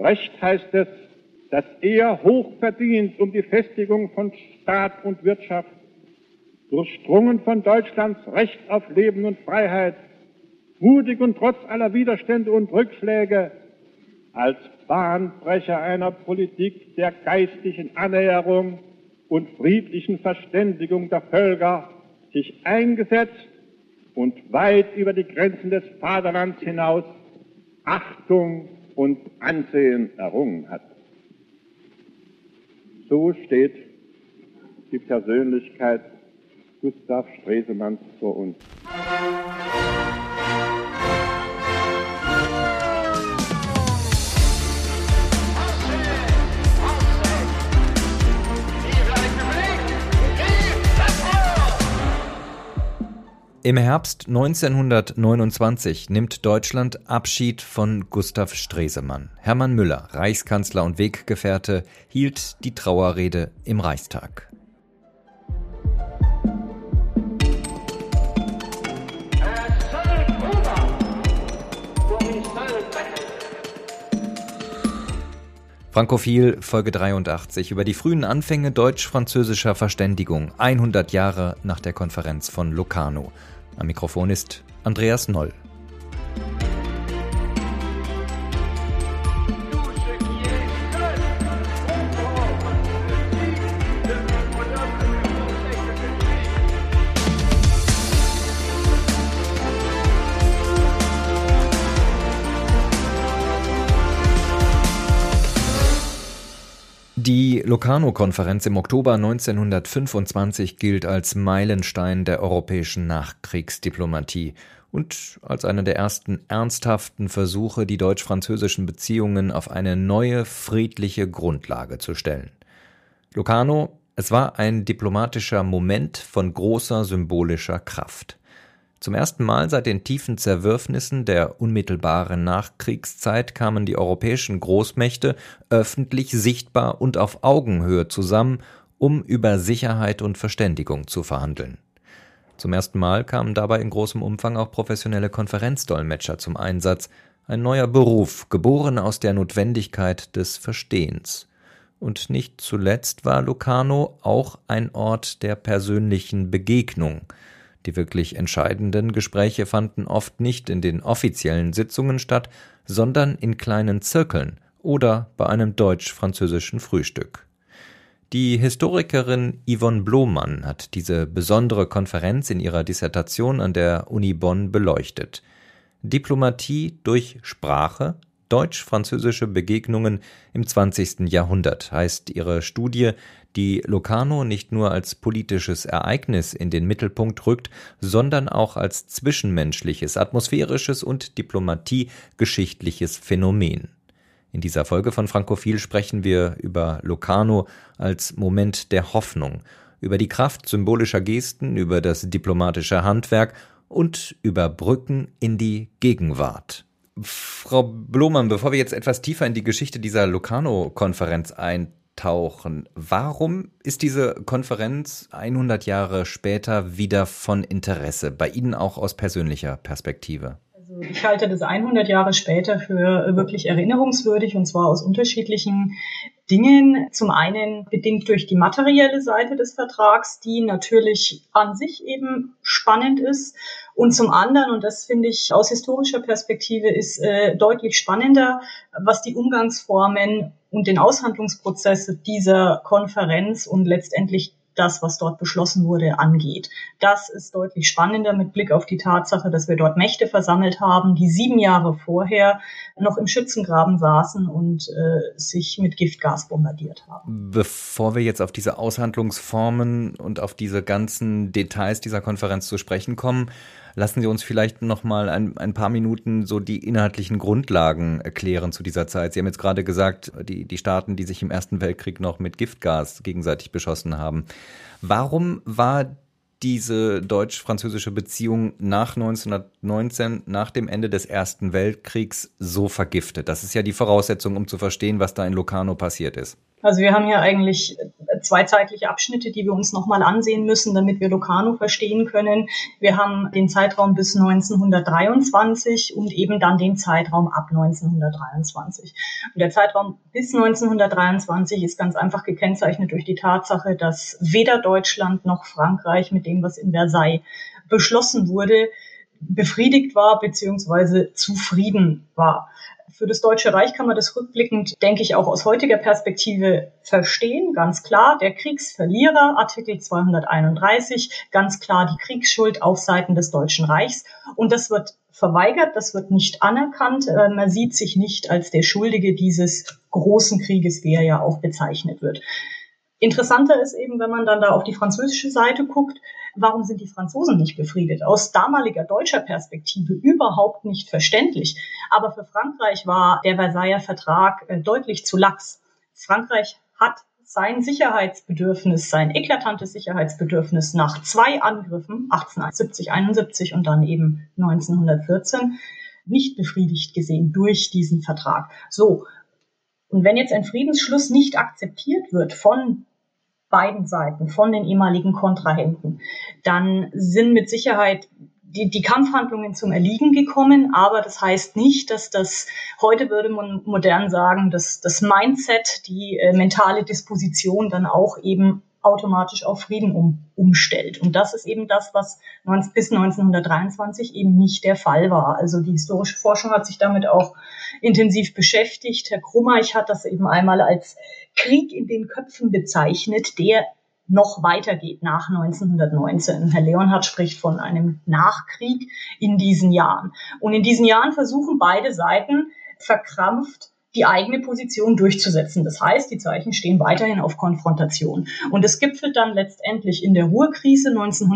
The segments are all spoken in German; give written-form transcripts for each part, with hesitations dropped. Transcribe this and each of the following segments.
Brecht heißt es, dass er hoch verdient um die Festigung von Staat und Wirtschaft, durchdrungen von Deutschlands Recht auf Leben und Freiheit, mutig und trotz aller Widerstände und Rückschläge, als Bahnbrecher einer Politik der geistigen Annäherung und friedlichen Verständigung der Völker sich eingesetzt und weit über die Grenzen des Vaterlands hinaus Achtung und Ansehen errungen hat. So steht die Persönlichkeit Gustav Stresemanns vor uns. Im Herbst 1929 nimmt Deutschland Abschied von Gustav Stresemann. Hermann Müller, Reichskanzler und Weggefährte, hielt die Trauerrede im Reichstag. Frankophil, Folge 83, über die frühen Anfänge deutsch-französischer Verständigung, 100 Jahre nach der Konferenz von Locarno. Am Mikrofon ist Andreas Noll. Die Locarno-Konferenz im Oktober 1925 gilt als Meilenstein der europäischen Nachkriegsdiplomatie und als einer der ersten ernsthaften Versuche, die deutsch-französischen Beziehungen auf eine neue, friedliche Grundlage zu stellen. Locarno, es war ein diplomatischer Moment von großer symbolischer Kraft. Zum ersten Mal seit den tiefen Zerwürfnissen der unmittelbaren Nachkriegszeit kamen die europäischen Großmächte öffentlich sichtbar und auf Augenhöhe zusammen, um über Sicherheit und Verständigung zu verhandeln. Zum ersten Mal kamen dabei in großem Umfang auch professionelle Konferenzdolmetscher zum Einsatz, ein neuer Beruf, geboren aus der Notwendigkeit des Verstehens. Und nicht zuletzt war Locarno auch ein Ort der persönlichen Begegnung. Die wirklich entscheidenden Gespräche fanden oft nicht in den offiziellen Sitzungen statt, sondern in kleinen Zirkeln oder bei einem deutsch-französischen Frühstück. Die Historikerin Yvonne Blomann hat diese besondere Konferenz in ihrer Dissertation an der Uni Bonn beleuchtet. Diplomatie durch Sprache, deutsch-französische Begegnungen im 20. Jahrhundert heißt ihre Studie, die Locarno nicht nur als politisches Ereignis in den Mittelpunkt rückt, sondern auch als zwischenmenschliches, atmosphärisches und diplomatiegeschichtliches Phänomen. In dieser Folge von Frankophil sprechen wir über Locarno als Moment der Hoffnung, über die Kraft symbolischer Gesten, über das diplomatische Handwerk und über Brücken in die Gegenwart. Frau Blomann, bevor wir jetzt etwas tiefer in die Geschichte dieser Locarno-Konferenz eintauchen, warum ist diese Konferenz 100 Jahre später wieder von Interesse, bei Ihnen auch aus persönlicher Perspektive? Also ich halte das 100 Jahre später für wirklich erinnerungswürdig, und zwar aus unterschiedlichen Dingen. Zum einen bedingt durch die materielle Seite des Vertrags, die natürlich an sich eben spannend ist. Und zum anderen, und das finde ich aus historischer Perspektive ist deutlich spannender, was die Umgangsformen und den Aushandlungsprozess dieser Konferenz und letztendlich das, was dort beschlossen wurde, angeht. Das ist deutlich spannender mit Blick auf die Tatsache, dass wir dort Mächte versammelt haben, die 7 Jahre vorher noch im Schützengraben saßen und sich mit Giftgas bombardiert haben. Bevor wir jetzt auf diese Aushandlungsformen und auf diese ganzen Details dieser Konferenz zu sprechen kommen, lassen Sie uns vielleicht noch mal ein paar Minuten so die inhaltlichen Grundlagen erklären zu dieser Zeit. Sie haben jetzt gerade gesagt, die Staaten, die sich im Ersten Weltkrieg noch mit Giftgas gegenseitig beschossen haben. Warum war diese deutsch-französische Beziehung nach 1919, nach dem Ende des Ersten Weltkriegs, so vergiftet? Das ist ja die Voraussetzung, um zu verstehen, was da in Locarno passiert ist. Also wir haben hier eigentlich zwei zeitliche Abschnitte, die wir uns nochmal ansehen müssen, damit wir Locarno verstehen können. Wir haben den Zeitraum bis 1923 und eben dann den Zeitraum ab 1923. Und der Zeitraum bis 1923 ist ganz einfach gekennzeichnet durch die Tatsache, dass weder Deutschland noch Frankreich mit dem, was in Versailles beschlossen wurde, befriedigt war bzw. zufrieden war. Für das Deutsche Reich kann man das rückblickend, denke ich, auch aus heutiger Perspektive verstehen. Ganz klar, der Kriegsverlierer, Artikel 231, ganz klar die Kriegsschuld auf Seiten des Deutschen Reichs. Und das wird verweigert, das wird nicht anerkannt. Man sieht sich nicht als der Schuldige dieses großen Krieges, wie er ja auch bezeichnet wird. Interessanter ist eben, wenn man dann da auf die französische Seite guckt, warum sind die Franzosen nicht befriedet? Aus damaliger deutscher Perspektive überhaupt nicht verständlich. Aber für Frankreich war der Versailler Vertrag deutlich zu lax. Frankreich hat sein Sicherheitsbedürfnis, sein eklatantes Sicherheitsbedürfnis nach 2 Angriffen, 1870, 71 und dann eben 1914, nicht befriedigt gesehen durch diesen Vertrag. So. Und wenn jetzt ein Friedensschluss nicht akzeptiert wird von beiden Seiten, von den ehemaligen Kontrahenten, dann sind mit Sicherheit die Kampfhandlungen zum Erliegen gekommen, aber das heißt nicht, dass das, heute würde man modern sagen, dass das Mindset, die mentale Disposition dann auch eben automatisch auf Frieden umstellt. Und das ist eben das, was bis 1923 eben nicht der Fall war. Also die historische Forschung hat sich damit auch intensiv beschäftigt. Herr Krummeich hat das eben einmal als Krieg in den Köpfen bezeichnet, der noch weitergeht nach 1919. Herr Leonhardt spricht von einem Nachkrieg in diesen Jahren. Und in diesen Jahren versuchen beide Seiten verkrampft die eigene Position durchzusetzen. Das heißt, die Zeichen stehen weiterhin auf Konfrontation. Und es gipfelt dann letztendlich in der Ruhrkrise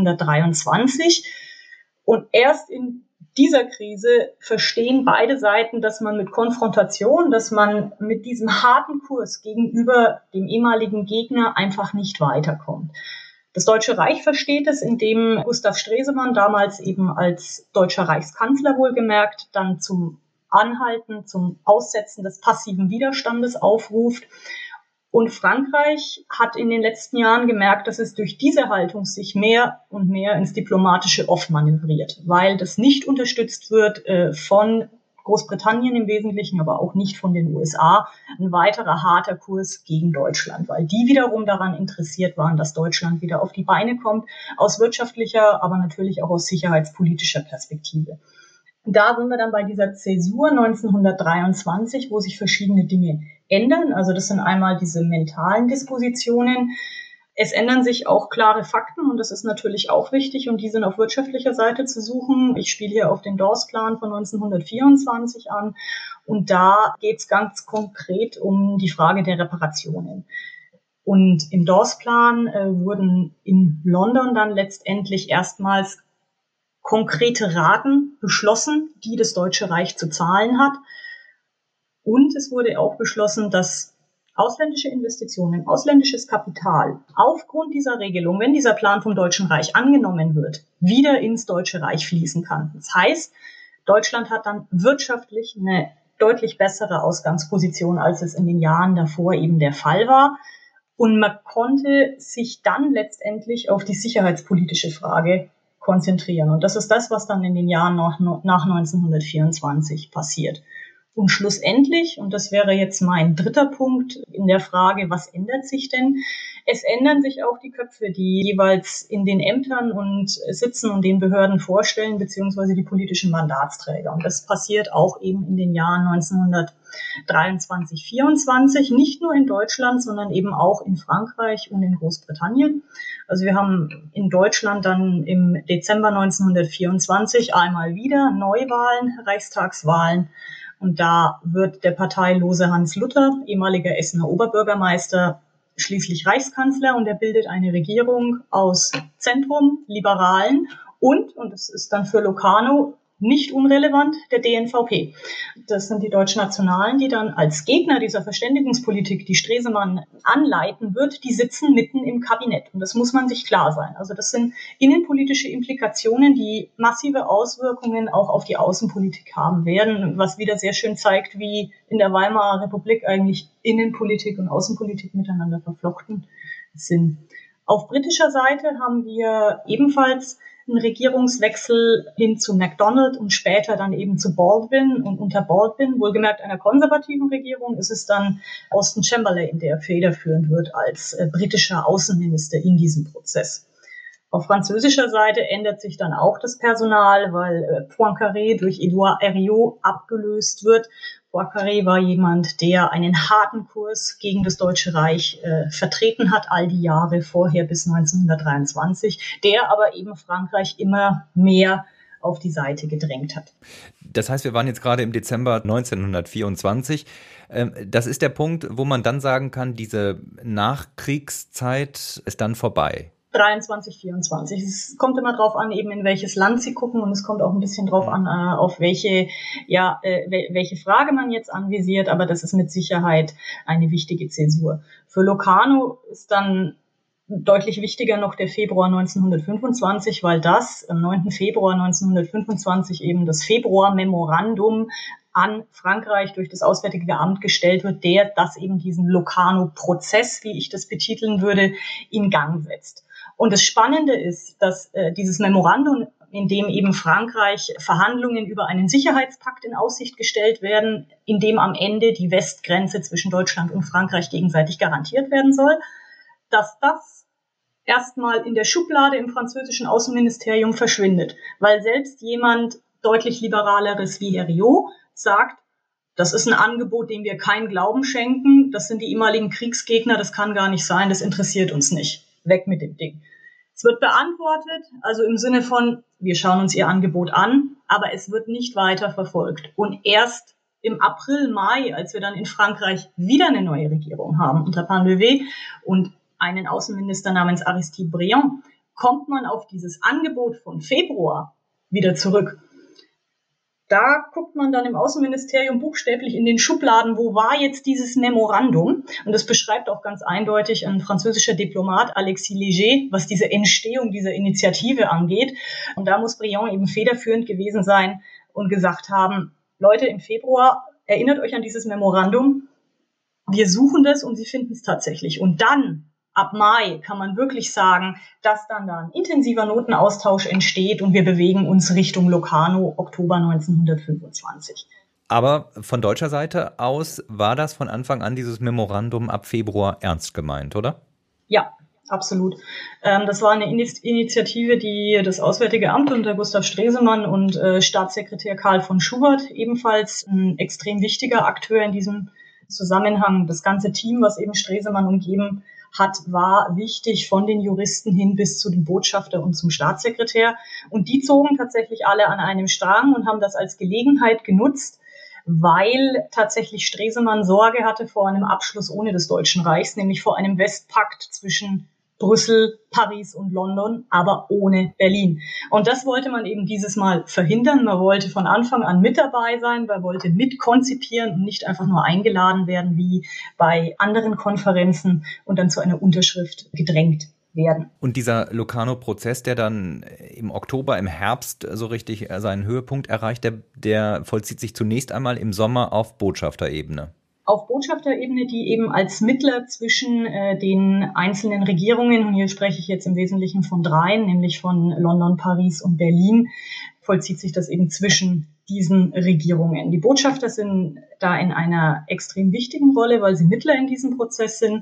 1923. Und erst in dieser Krise verstehen beide Seiten, dass man mit Konfrontation, dass man mit diesem harten Kurs gegenüber dem ehemaligen Gegner einfach nicht weiterkommt. Das Deutsche Reich versteht es, indem Gustav Stresemann, damals eben als deutscher Reichskanzler wohlgemerkt, dann zum Anhalten, zum Aussetzen des passiven Widerstandes aufruft. Und Frankreich hat in den letzten Jahren gemerkt, dass es durch diese Haltung sich mehr und mehr ins diplomatische Off manövriert, weil das nicht unterstützt wird von Großbritannien im Wesentlichen, aber auch nicht von den USA, ein weiterer harter Kurs gegen Deutschland, weil die wiederum daran interessiert waren, dass Deutschland wieder auf die Beine kommt, aus wirtschaftlicher, aber natürlich auch aus sicherheitspolitischer Perspektive. Da sind wir dann bei dieser Zäsur 1923, wo sich verschiedene Dinge ändern. Also das sind einmal diese mentalen Dispositionen. Es ändern sich auch klare Fakten und das ist natürlich auch wichtig und die sind auf wirtschaftlicher Seite zu suchen. Ich spiele hier auf den Dawes-Plan von 1924 an und da geht es ganz konkret um die Frage der Reparationen. Und im Dawes-Plan wurden in London dann letztendlich erstmals konkrete Raten beschlossen, die das Deutsche Reich zu zahlen hat. Und es wurde auch beschlossen, dass ausländische Investitionen, ausländisches Kapital aufgrund dieser Regelung, wenn dieser Plan vom Deutschen Reich angenommen wird, wieder ins Deutsche Reich fließen kann. Das heißt, Deutschland hat dann wirtschaftlich eine deutlich bessere Ausgangsposition, als es in den Jahren davor eben der Fall war. Und man konnte sich dann letztendlich auf die sicherheitspolitische Frage konzentrieren. Und das ist das, was dann in den Jahren nach 1924 passiert. Und schlussendlich, und das wäre jetzt mein dritter Punkt in der Frage, was ändert sich denn? Es ändern sich auch die Köpfe, die jeweils in den Ämtern und sitzen und den Behörden vorstellen, beziehungsweise die politischen Mandatsträger. Und das passiert auch eben in den Jahren 1923, 24, nicht nur in Deutschland, sondern eben auch in Frankreich und in Großbritannien. Also wir haben in Deutschland dann im Dezember 1924 einmal wieder Neuwahlen, Reichstagswahlen. Und da wird der parteilose Hans Luther, ehemaliger Essener Oberbürgermeister, schließlich Reichskanzler und er bildet eine Regierung aus Zentrum, Liberalen und es ist dann für Locarno nicht unrelevant, der DNVP. Das sind die Deutschnationalen, die dann als Gegner dieser Verständigungspolitik, die Stresemann anleiten wird, die sitzen mitten im Kabinett. Und das muss man sich klar sein. Also das sind innenpolitische Implikationen, die massive Auswirkungen auch auf die Außenpolitik haben werden, was wieder sehr schön zeigt, wie in der Weimarer Republik eigentlich Innenpolitik und Außenpolitik miteinander verflochten sind. Auf britischer Seite haben wir ebenfalls einen Regierungswechsel hin zu MacDonald und später dann eben zu Baldwin. Und unter Baldwin, wohlgemerkt einer konservativen Regierung, ist es dann Austen Chamberlain, der federführend wird als britischer Außenminister in diesem Prozess. Auf französischer Seite ändert sich dann auch das Personal, weil Poincaré durch Édouard Herriot abgelöst wird. Poincaré war jemand, der einen harten Kurs gegen das Deutsche Reich vertreten hat, all die Jahre vorher bis 1923, der aber eben Frankreich immer mehr auf die Seite gedrängt hat. Das heißt, wir waren jetzt gerade im Dezember 1924. Das ist der Punkt, wo man dann sagen kann, diese Nachkriegszeit ist dann vorbei. 23, 24. Es kommt immer drauf an, eben in welches Land Sie gucken, und es kommt auch ein bisschen drauf an, auf welche Frage man jetzt anvisiert, aber das ist mit Sicherheit eine wichtige Zäsur. Für Locarno ist dann deutlich wichtiger noch der Februar 1925, weil das am 9. Februar 1925 eben das Februar-Memorandum an Frankreich durch das Auswärtige Amt gestellt wird, das eben diesen Locarno-Prozess, wie ich das betiteln würde, in Gang setzt. Und das Spannende ist, dass dieses Memorandum, in dem eben Frankreich Verhandlungen über einen Sicherheitspakt in Aussicht gestellt werden, in dem am Ende die Westgrenze zwischen Deutschland und Frankreich gegenseitig garantiert werden soll, dass das erstmal in der Schublade im französischen Außenministerium verschwindet, weil selbst jemand deutlich liberaleres wie Herriot sagt, das ist ein Angebot, dem wir keinen Glauben schenken, das sind die ehemaligen Kriegsgegner, das kann gar nicht sein, das interessiert uns nicht. Weg mit dem Ding. Es wird beantwortet, also im Sinne von, wir schauen uns Ihr Angebot an, aber es wird nicht weiter verfolgt. Und erst im April, Mai, als wir dann in Frankreich wieder eine neue Regierung haben, unter Painlevé und einen Außenminister namens Aristide Briand, kommt man auf dieses Angebot von Februar wieder zurück. Da guckt man dann im Außenministerium buchstäblich in den Schubladen, wo war jetzt dieses Memorandum? Und das beschreibt auch ganz eindeutig ein französischer Diplomat, Alexis Léger, was diese Entstehung dieser Initiative angeht. Und da muss Briand eben federführend gewesen sein und gesagt haben, Leute, im Februar, erinnert euch an dieses Memorandum, wir suchen das und sie finden es tatsächlich. Und dann, ab Mai, kann man wirklich sagen, dass dann da ein intensiver Notenaustausch entsteht und wir bewegen uns Richtung Locarno, Oktober 1925. Aber von deutscher Seite aus war das von Anfang an, dieses Memorandum ab Februar, ernst gemeint, oder? Ja, absolut. Das war eine Initiative, die das Auswärtige Amt unter Gustav Stresemann und Staatssekretär Karl von Schubert, ebenfalls ein extrem wichtiger Akteur in diesem Zusammenhang, das ganze Team, was eben Stresemann umgeben hat, war wichtig von den Juristen hin bis zu dem Botschafter und zum Staatssekretär. Und die zogen tatsächlich alle an einem Strang und haben das als Gelegenheit genutzt, weil tatsächlich Stresemann Sorge hatte vor einem Abschluss ohne des Deutschen Reichs, nämlich vor einem Westpakt zwischen Brüssel, Paris und London, aber ohne Berlin. Und das wollte man eben dieses Mal verhindern. Man wollte von Anfang an mit dabei sein, man wollte mitkonzipieren und nicht einfach nur eingeladen werden wie bei anderen Konferenzen und dann zu einer Unterschrift gedrängt werden. Und dieser Locarno-Prozess, der dann im Oktober, im Herbst so richtig seinen Höhepunkt erreicht, der vollzieht sich zunächst einmal im Sommer auf Botschafterebene. Auf Botschafterebene, die eben als Mittler zwischen den einzelnen Regierungen, und hier spreche ich jetzt im Wesentlichen von dreien, nämlich von London, Paris und Berlin, vollzieht sich das eben zwischen diesen Regierungen. Die Botschafter sind da in einer extrem wichtigen Rolle, weil sie Mittler in diesem Prozess sind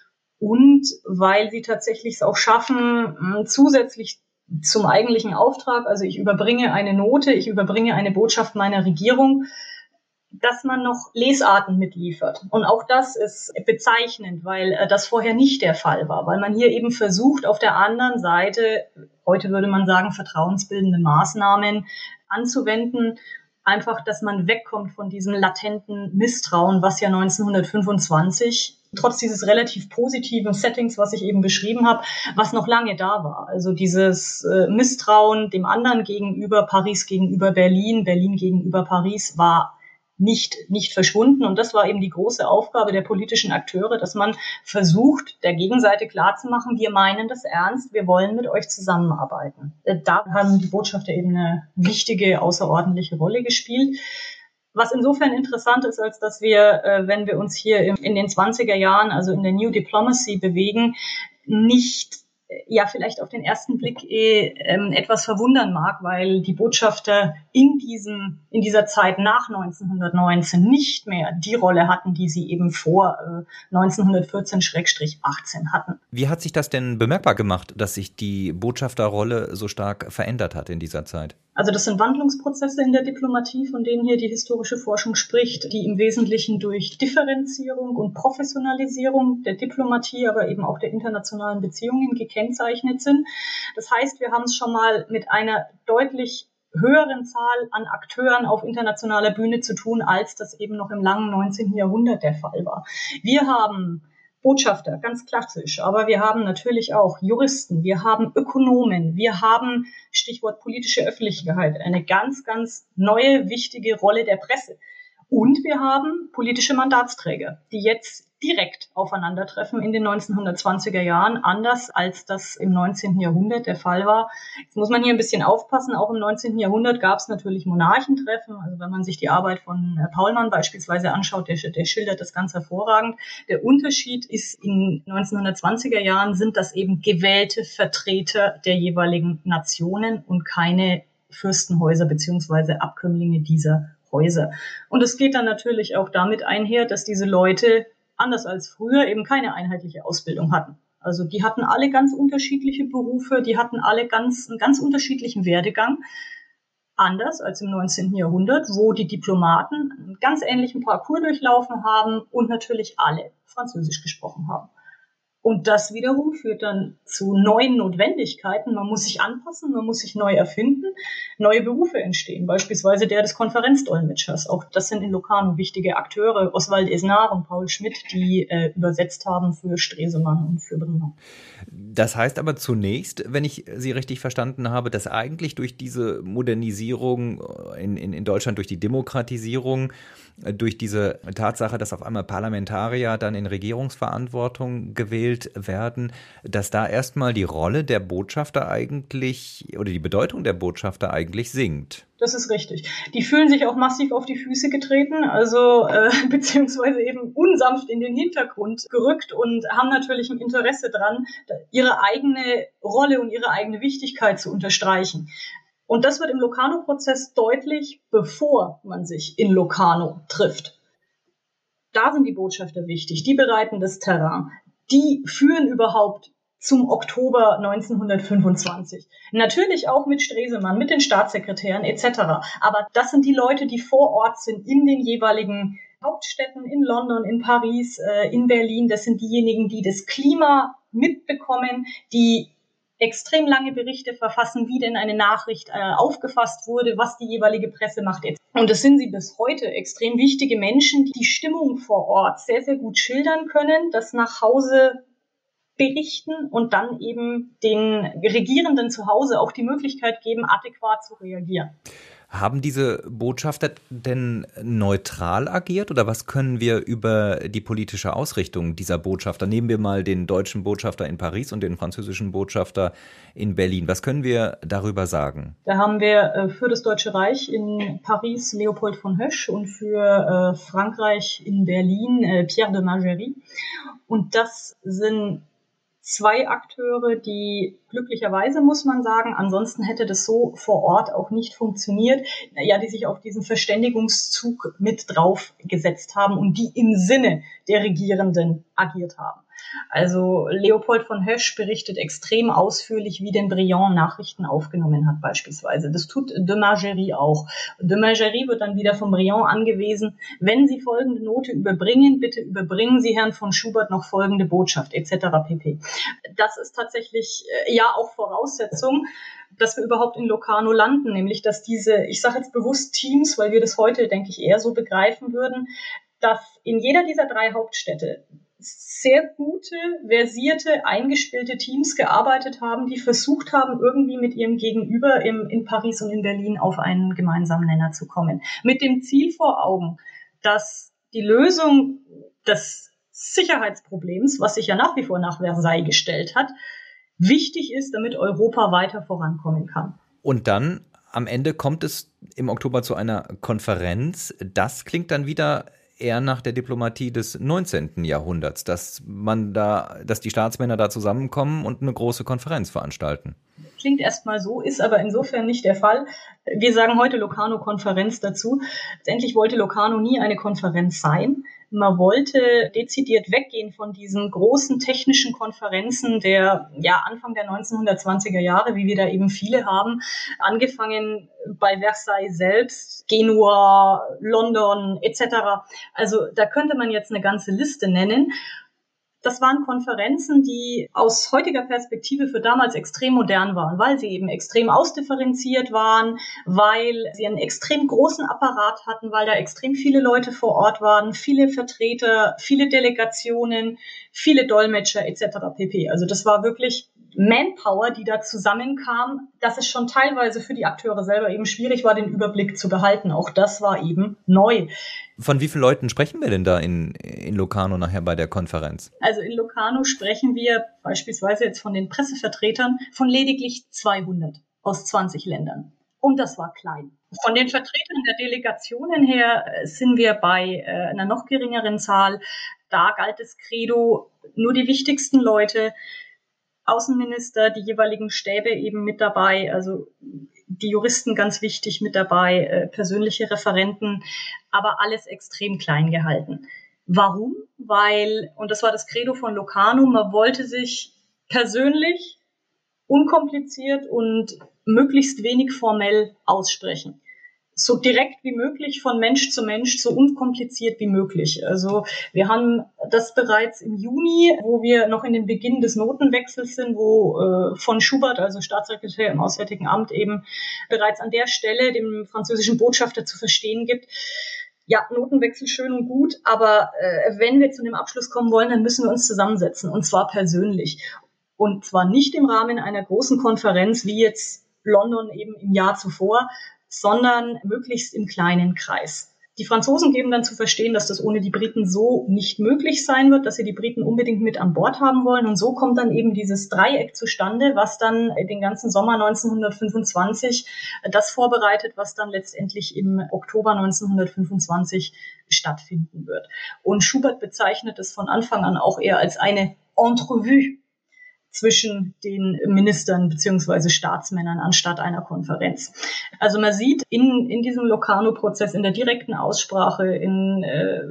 und weil sie tatsächlich es auch schaffen, zusätzlich zum eigentlichen Auftrag, also ich überbringe eine Note, ich überbringe eine Botschaft meiner Regierung, dass man noch Lesarten mitliefert. Und auch das ist bezeichnend, weil das vorher nicht der Fall war, weil man hier eben versucht, auf der anderen Seite, heute würde man sagen, vertrauensbildende Maßnahmen anzuwenden, einfach, dass man wegkommt von diesem latenten Misstrauen, was ja 1925 trotz dieses relativ positiven Settings, was ich eben beschrieben habe, was noch lange da war. Also dieses Misstrauen dem anderen gegenüber, Paris gegenüber Berlin, Berlin gegenüber Paris war nicht verschwunden. Und das war eben die große Aufgabe der politischen Akteure, dass man versucht, der Gegenseite klarzumachen, wir meinen das ernst, wir wollen mit euch zusammenarbeiten. Da haben die Botschafter eben eine wichtige, außerordentliche Rolle gespielt. Was insofern interessant ist, als dass wir, wenn wir uns hier in den 20er Jahren, also in der New Diplomacy bewegen, nicht vielleicht auf den ersten Blick etwas verwundern mag, weil die Botschafter in dieser Zeit nach 1919 nicht mehr die Rolle hatten, die sie eben vor 1914-18 hatten. Wie hat sich das denn bemerkbar gemacht, dass sich die Botschafterrolle so stark verändert hat in dieser Zeit? Also das sind Wandlungsprozesse in der Diplomatie, von denen hier die historische Forschung spricht, die im Wesentlichen durch Differenzierung und Professionalisierung der Diplomatie, aber eben auch der internationalen Beziehungen gekennzeichnet sind. Das heißt, wir haben es schon mal mit einer deutlich höheren Zahl an Akteuren auf internationaler Bühne zu tun, als das eben noch im langen 19. Jahrhundert der Fall war. Wir haben Botschafter, ganz klassisch, aber wir haben natürlich auch Juristen, wir haben Ökonomen, wir haben, Stichwort politische Öffentlichkeit, eine ganz, ganz neue, wichtige Rolle der Presse. Und wir haben politische Mandatsträger, die jetzt direkt aufeinandertreffen in den 1920er Jahren, anders als das im 19. Jahrhundert der Fall war. Jetzt muss man hier ein bisschen aufpassen. Auch im 19. Jahrhundert gab es natürlich Monarchentreffen. Also wenn man sich die Arbeit von Paulmann beispielsweise anschaut, der schildert das ganz hervorragend. Der Unterschied ist, in 1920er Jahren sind das eben gewählte Vertreter der jeweiligen Nationen und keine Fürstenhäuser beziehungsweise Abkömmlinge dieser Häuser. Und es geht dann natürlich auch damit einher, dass diese Leute anders als früher eben keine einheitliche Ausbildung hatten. Also die hatten alle ganz unterschiedliche Berufe, die hatten alle einen ganz unterschiedlichen Werdegang. Anders als im 19. Jahrhundert, wo die Diplomaten einen ganz ähnlichen Parcours durchlaufen haben und natürlich alle Französisch gesprochen haben. Und das wiederum führt dann zu neuen Notwendigkeiten. Man muss sich anpassen, man muss sich neu erfinden. Neue Berufe entstehen, beispielsweise der des Konferenzdolmetschers. Auch das sind in Locarno wichtige Akteure, Oswald Esnar und Paul Schmidt, die übersetzt haben für Stresemann und für Brunner. Das heißt aber zunächst, wenn ich Sie richtig verstanden habe, dass eigentlich durch diese Modernisierung in Deutschland, durch die Demokratisierung, durch diese Tatsache, dass auf einmal Parlamentarier dann in Regierungsverantwortung gewählt werden, dass da erstmal die Rolle der Botschafter eigentlich oder die Bedeutung der Botschafter eigentlich sinkt. Das ist richtig. Die fühlen sich auch massiv auf die Füße getreten, also beziehungsweise eben unsanft in den Hintergrund gerückt und haben natürlich ein Interesse dran, ihre eigene Rolle und ihre eigene Wichtigkeit zu unterstreichen. Und das wird im Locarno-Prozess deutlich, bevor man sich in Locarno trifft. Da sind die Botschafter wichtig, die bereiten das Terrain, die führen überhaupt zum Oktober 1925. Natürlich auch mit Stresemann, mit den Staatssekretären etc. Aber das sind die Leute, die vor Ort sind in den jeweiligen Hauptstädten, in London, in Paris, in Berlin. Das sind diejenigen, die das Klima mitbekommen, die extrem lange Berichte verfassen, wie denn eine Nachricht aufgefasst wurde, was die jeweilige Presse macht. Und das sind sie bis heute, extrem wichtige Menschen, die die Stimmung vor Ort sehr, sehr gut schildern können, das nach Hause berichten und dann eben den Regierenden zu Hause auch die Möglichkeit geben, adäquat zu reagieren. Haben diese Botschafter denn neutral agiert oder was können wir über die politische Ausrichtung dieser Botschafter, nehmen wir mal den deutschen Botschafter in Paris und den französischen Botschafter in Berlin, was können wir darüber sagen? Da haben wir für das Deutsche Reich in Paris Leopold von Hösch und für Frankreich in Berlin Pierre de Margerie. Und das sind zwei Akteure, die glücklicherweise, muss man sagen, ansonsten hätte das so vor Ort auch nicht funktioniert, die sich auf diesen Verständigungszug mit drauf gesetzt haben und die im Sinne der Regierenden agiert haben. Also Leopold von Hösch berichtet extrem ausführlich, wie denn Briand Nachrichten aufgenommen hat beispielsweise. Das tut de Margerie auch. De Margerie wird dann wieder von Briand angewiesen, wenn Sie folgende Note überbringen, bitte überbringen Sie Herrn von Schubert noch folgende Botschaft etc. pp. Das ist tatsächlich auch Voraussetzung, dass wir überhaupt in Locarno landen, nämlich dass diese, ich sage jetzt bewusst Teams, weil wir das heute, denke ich, eher so begreifen würden, dass in jeder dieser 3 Hauptstädte sehr gute, versierte, eingespielte Teams gearbeitet haben, die versucht haben, irgendwie mit ihrem Gegenüber in Paris und in Berlin auf einen gemeinsamen Nenner zu kommen. Mit dem Ziel vor Augen, dass die Lösung des Sicherheitsproblems, was sich ja nach wie vor nach Versailles gestellt hat, wichtig ist, damit Europa weiter vorankommen kann. Und dann am Ende kommt es im Oktober zu einer Konferenz. Das klingt dann wieder eher nach der Diplomatie des 19. Jahrhunderts, dass die Staatsmänner da zusammenkommen und eine große Konferenz veranstalten. Klingt erstmal so, ist aber insofern nicht der Fall. Wir sagen heute Locarno-Konferenz dazu. Letztendlich wollte Locarno nie eine Konferenz sein. Man wollte dezidiert weggehen von diesen großen technischen Konferenzen der Anfang der 1920er Jahre, wie wir da eben viele haben, angefangen bei Versailles selbst, Genua, London etc. Also da könnte man jetzt eine ganze Liste nennen. Das waren Konferenzen, die aus heutiger Perspektive für damals extrem modern waren, weil sie eben extrem ausdifferenziert waren, weil sie einen extrem großen Apparat hatten, weil da extrem viele Leute vor Ort waren, viele Vertreter, viele Delegationen, viele Dolmetscher etc. pp. Also das war wirklich Manpower, die da zusammenkam, dass es schon teilweise für die Akteure selber eben schwierig war, den Überblick zu behalten. Auch das war eben neu. Von wie vielen Leuten sprechen wir denn da in Locarno nachher bei der Konferenz? Also in Locarno sprechen wir beispielsweise jetzt von den Pressevertretern von lediglich 200 aus 20 Ländern. Und das war klein. Von den Vertretern der Delegationen her sind wir bei einer noch geringeren Zahl. Da galt das Credo, nur die wichtigsten Leute, Außenminister, die jeweiligen Stäbe eben mit dabei, also die Juristen ganz wichtig mit dabei, persönliche Referenten, aber alles extrem klein gehalten. Warum? Weil, und das war das Credo von Locarno, man wollte sich persönlich, unkompliziert und möglichst wenig formell aussprechen. So direkt wie möglich, von Mensch zu Mensch, so unkompliziert wie möglich. Also wir haben das bereits im Juni, wo wir noch in den Beginn des Notenwechsels sind, wo von Schubert, also Staatssekretär im Auswärtigen Amt, eben bereits an der Stelle dem französischen Botschafter zu verstehen gibt, ja, Notenwechsel schön und gut, aber wenn wir zu dem Abschluss kommen wollen, dann müssen wir uns zusammensetzen, und zwar persönlich. Und zwar nicht im Rahmen einer großen Konferenz wie jetzt London eben im Jahr zuvor, sondern möglichst im kleinen Kreis. Die Franzosen geben dann zu verstehen, dass das ohne die Briten so nicht möglich sein wird, dass sie die Briten unbedingt mit an Bord haben wollen. Und so kommt dann eben dieses Dreieck zustande, was dann den ganzen Sommer 1925 das vorbereitet, was dann letztendlich im Oktober 1925 stattfinden wird. Und Schubert bezeichnet es von Anfang an auch eher als eine Entrevue zwischen den Ministern bzw. Staatsmännern anstatt einer Konferenz. Also man sieht in diesem Locarno-Prozess, in der direkten Aussprache, in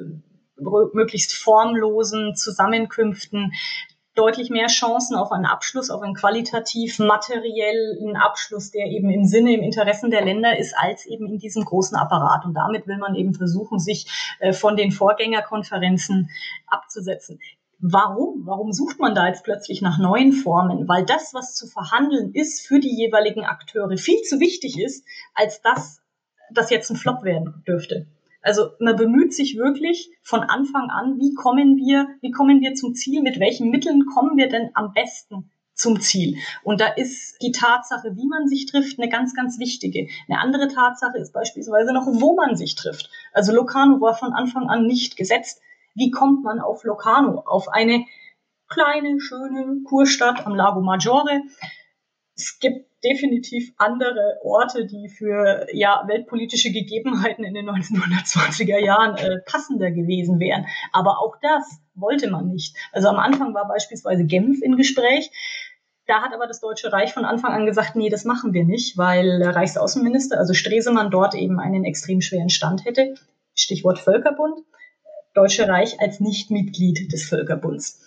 möglichst formlosen Zusammenkünften deutlich mehr Chancen auf einen Abschluss, auf einen qualitativ materiellen Abschluss, der eben im Sinne, im Interessen der Länder ist, als eben in diesem großen Apparat. Und damit will man eben versuchen, sich von den Vorgängerkonferenzen abzusetzen. Warum sucht man da jetzt plötzlich nach neuen Formen? Weil das, was zu verhandeln ist, für die jeweiligen Akteure viel zu wichtig ist, als dass das jetzt ein Flop werden dürfte. Also man bemüht sich wirklich von Anfang an, wie kommen wir zum Ziel, mit welchen Mitteln kommen wir denn am besten zum Ziel? Und da ist die Tatsache, wie man sich trifft, eine ganz, ganz wichtige. Eine andere Tatsache ist beispielsweise noch, wo man sich trifft. Also Locarno war von Anfang an nicht gesetzt. Wie kommt man auf Locarno, auf eine kleine, schöne Kurstadt am Lago Maggiore? Es gibt definitiv andere Orte, die für weltpolitische Gegebenheiten in den 1920er Jahren passender gewesen wären. Aber auch das wollte man nicht. Also am Anfang war beispielsweise Genf im Gespräch. Da hat aber das Deutsche Reich von Anfang an gesagt, nee, das machen wir nicht, weil der Reichsaußenminister, also Stresemann, dort eben einen extrem schweren Stand hätte. Stichwort Völkerbund. Deutsche Reich als Nichtmitglied des Völkerbunds.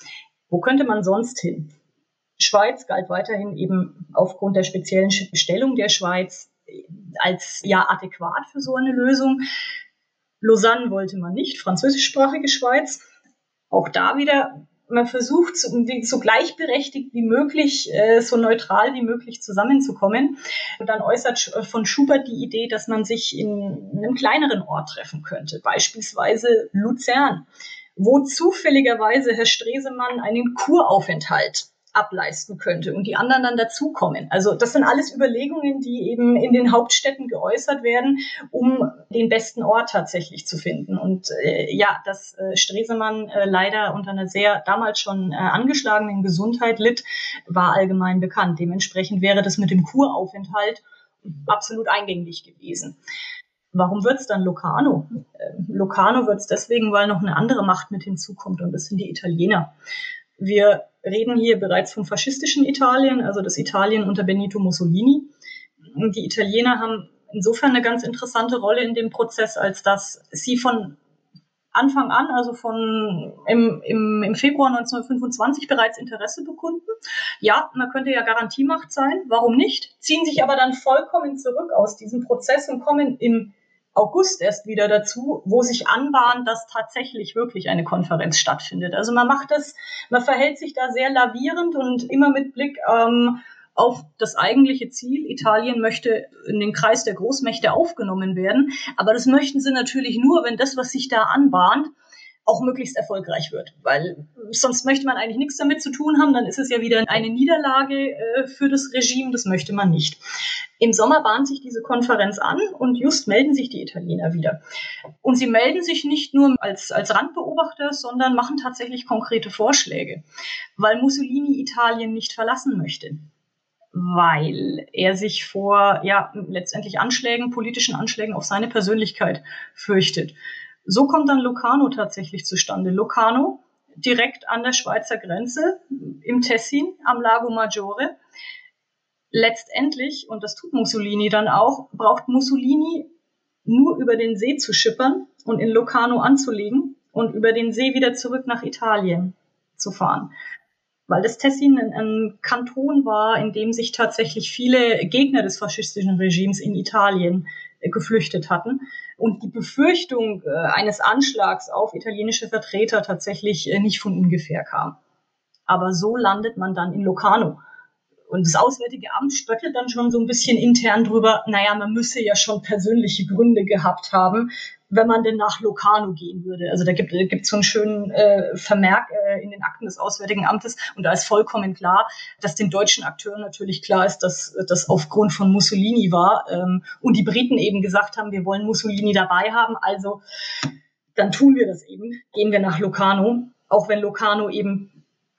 Wo könnte man sonst hin? Schweiz galt weiterhin eben aufgrund der speziellen Stellung der Schweiz als adäquat für so eine Lösung. Lausanne wollte man nicht, französischsprachige Schweiz. Auch da wieder, man versucht, so gleichberechtigt wie möglich, so neutral wie möglich zusammenzukommen. Und dann äußert von Schubert die Idee, dass man sich in einem kleineren Ort treffen könnte, beispielsweise Luzern, wo zufälligerweise Herr Stresemann einen Kuraufenthalt ableisten könnte und die anderen dann dazukommen. Also das sind alles Überlegungen, die eben in den Hauptstädten geäußert werden, um den besten Ort tatsächlich zu finden. Und dass Stresemann leider unter einer sehr damals schon angeschlagenen Gesundheit litt, war allgemein bekannt. Dementsprechend wäre das mit dem Kuraufenthalt absolut eingängig gewesen. Warum wird es dann Locarno? Locarno wird es deswegen, weil noch eine andere Macht mit hinzukommt, und das sind die Italiener. Wir reden hier bereits vom faschistischen Italien, also das Italien unter Benito Mussolini. Die Italiener haben insofern eine ganz interessante Rolle in dem Prozess, als dass sie von Anfang an, also im Februar 1925 bereits Interesse bekunden. Ja, man könnte ja Garantiemacht sein, warum nicht? Ziehen sich aber dann vollkommen zurück aus diesem Prozess und kommen im August erst wieder dazu, wo sich anbahnt, dass tatsächlich wirklich eine Konferenz stattfindet. Also man verhält sich da sehr lavierend und immer mit Blick auf das eigentliche Ziel. Italien möchte in den Kreis der Großmächte aufgenommen werden, aber das möchten sie natürlich nur, wenn das, was sich da anbahnt, auch möglichst erfolgreich wird, weil sonst möchte man eigentlich nichts damit zu tun haben, dann ist es ja wieder eine Niederlage für das Regime, das möchte man nicht. Im Sommer bahnt sich diese Konferenz an und just melden sich die Italiener wieder. Und sie melden sich nicht nur als Randbeobachter, sondern machen tatsächlich konkrete Vorschläge, weil Mussolini Italien nicht verlassen möchte, weil er sich vor letztendlich politischen Anschlägen auf seine Persönlichkeit fürchtet. So kommt dann Locarno tatsächlich zustande. Locarno direkt an der Schweizer Grenze im Tessin am Lago Maggiore. Letztendlich, und das tut Mussolini dann auch, braucht Mussolini nur über den See zu schippern und in Locarno anzulegen und über den See wieder zurück nach Italien zu fahren. Weil das Tessin ein Kanton war, in dem sich tatsächlich viele Gegner des faschistischen Regimes in Italien geflüchtet hatten und die Befürchtung eines Anschlags auf italienische Vertreter tatsächlich nicht von ungefähr kam. Aber so landet man dann in Locarno. Und das Auswärtige Amt spöttelt dann schon so ein bisschen intern drüber, man müsse ja schon persönliche Gründe gehabt haben, wenn man denn nach Locarno gehen würde. Also da gibt es so einen schönen Vermerk in den Akten des Auswärtigen Amtes, und da ist vollkommen klar, dass den deutschen Akteuren natürlich klar ist, dass das aufgrund von Mussolini war und die Briten eben gesagt haben, wir wollen Mussolini dabei haben, also dann tun wir das eben, gehen wir nach Locarno, auch wenn Locarno eben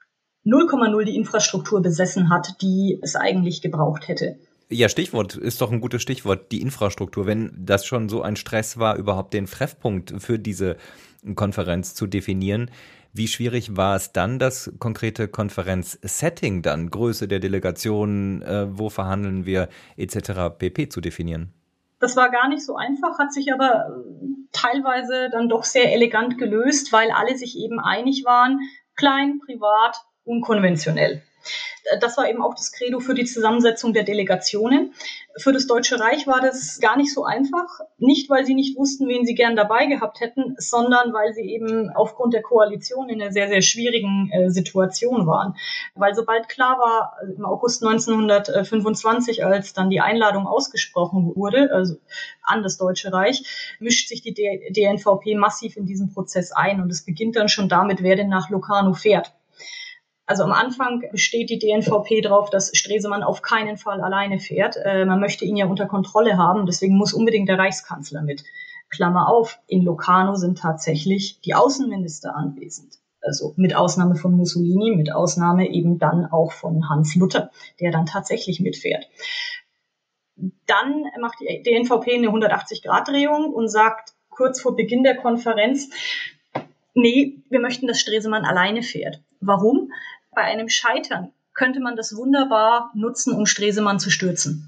0,0 die Infrastruktur besessen hat, die es eigentlich gebraucht hätte. Ja, Stichwort ist doch ein gutes Stichwort, die Infrastruktur. Wenn das schon so ein Stress war, überhaupt den Treffpunkt für diese Konferenz zu definieren, wie schwierig war es dann, das konkrete Konferenz-Setting dann, Größe der Delegationen, wo verhandeln wir etc. pp. Zu definieren? Das war gar nicht so einfach, hat sich aber teilweise dann doch sehr elegant gelöst, weil alle sich eben einig waren, klein, privat, unkonventionell. Das war eben auch das Credo für die Zusammensetzung der Delegationen. Für das Deutsche Reich war das gar nicht so einfach. Nicht, weil sie nicht wussten, wen sie gern dabei gehabt hätten, sondern weil sie eben aufgrund der Koalition in einer sehr, sehr schwierigen Situation waren. Weil sobald klar war, im August 1925, als dann die Einladung ausgesprochen wurde, also an das Deutsche Reich, mischt sich die DNVP massiv in diesen Prozess ein. Und es beginnt dann schon damit, wer denn nach Locarno fährt. Also am Anfang besteht die DNVP darauf, dass Stresemann auf keinen Fall alleine fährt. Man möchte ihn ja unter Kontrolle haben, deswegen muss unbedingt der Reichskanzler mit. Klammer auf, in Locarno sind tatsächlich die Außenminister anwesend. Also mit Ausnahme von Mussolini, mit Ausnahme eben dann auch von Hans Luther, der dann tatsächlich mitfährt. Dann macht die DNVP eine 180-Grad-Drehung und sagt kurz vor Beginn der Konferenz, nee, wir möchten, dass Stresemann alleine fährt. Warum? Bei einem Scheitern könnte man das wunderbar nutzen, um Stresemann zu stürzen. Und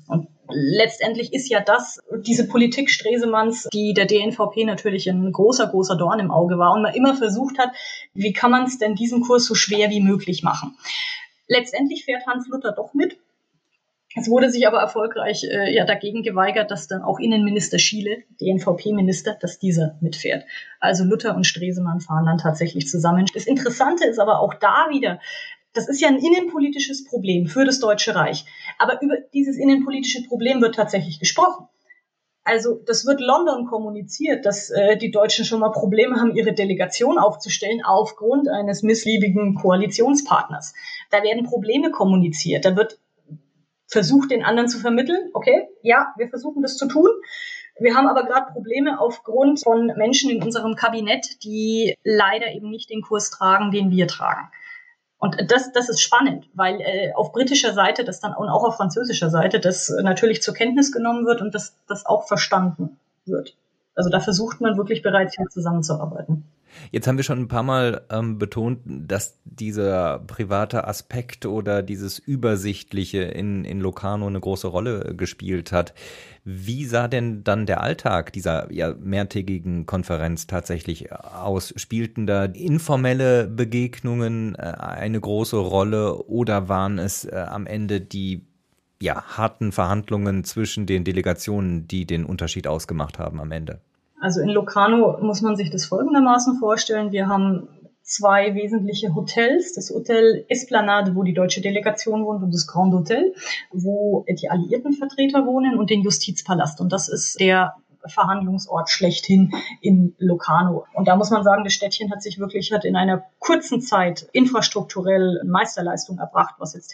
Letztendlich ist ja diese Politik Stresemanns, die der DNVP natürlich ein großer, großer Dorn im Auge war und man immer versucht hat, wie kann man es denn diesen Kurs so schwer wie möglich machen. Letztendlich fährt Hans Luther doch mit. Es wurde sich aber erfolgreich dagegen geweigert, dass dann auch Innenminister Schiele, DNVP-Minister, dass dieser mitfährt. Also Luther und Stresemann fahren dann tatsächlich zusammen. Das Interessante ist aber auch da wieder, das ist ja ein innenpolitisches Problem für das Deutsche Reich. Aber über dieses innenpolitische Problem wird tatsächlich gesprochen. Also das wird London kommuniziert, dass die Deutschen schon mal Probleme haben, ihre Delegation aufzustellen aufgrund eines missliebigen Koalitionspartners. Da werden Probleme kommuniziert. Da wird versucht, den anderen zu vermitteln. Okay, ja, wir versuchen das zu tun. Wir haben aber gerade Probleme aufgrund von Menschen in unserem Kabinett, die leider eben nicht den Kurs tragen, den wir tragen. Und das ist spannend, weil auf britischer Seite das dann und auch auf französischer Seite das natürlich zur Kenntnis genommen wird und das auch verstanden wird. Also da versucht man wirklich bereits hier zusammenzuarbeiten. Jetzt haben wir schon ein paar Mal betont, dass dieser private Aspekt oder dieses Übersichtliche in Locarno eine große Rolle gespielt hat. Wie sah denn dann der Alltag dieser mehrtägigen Konferenz tatsächlich aus? Spielten da informelle Begegnungen eine große Rolle oder waren es am Ende die harten Verhandlungen zwischen den Delegationen, die den Unterschied ausgemacht haben am Ende? Also in Locarno muss man sich das folgendermaßen vorstellen. Wir haben 2 wesentliche Hotels. Das Hotel Esplanade, wo die deutsche Delegation wohnt, und das Grand Hotel, wo die alliierten Vertreter wohnen, und den Justizpalast. Und das ist der Verhandlungsort schlechthin in Locarno. Und da muss man sagen, das Städtchen hat in einer kurzen Zeit infrastrukturell Meisterleistung erbracht, was jetzt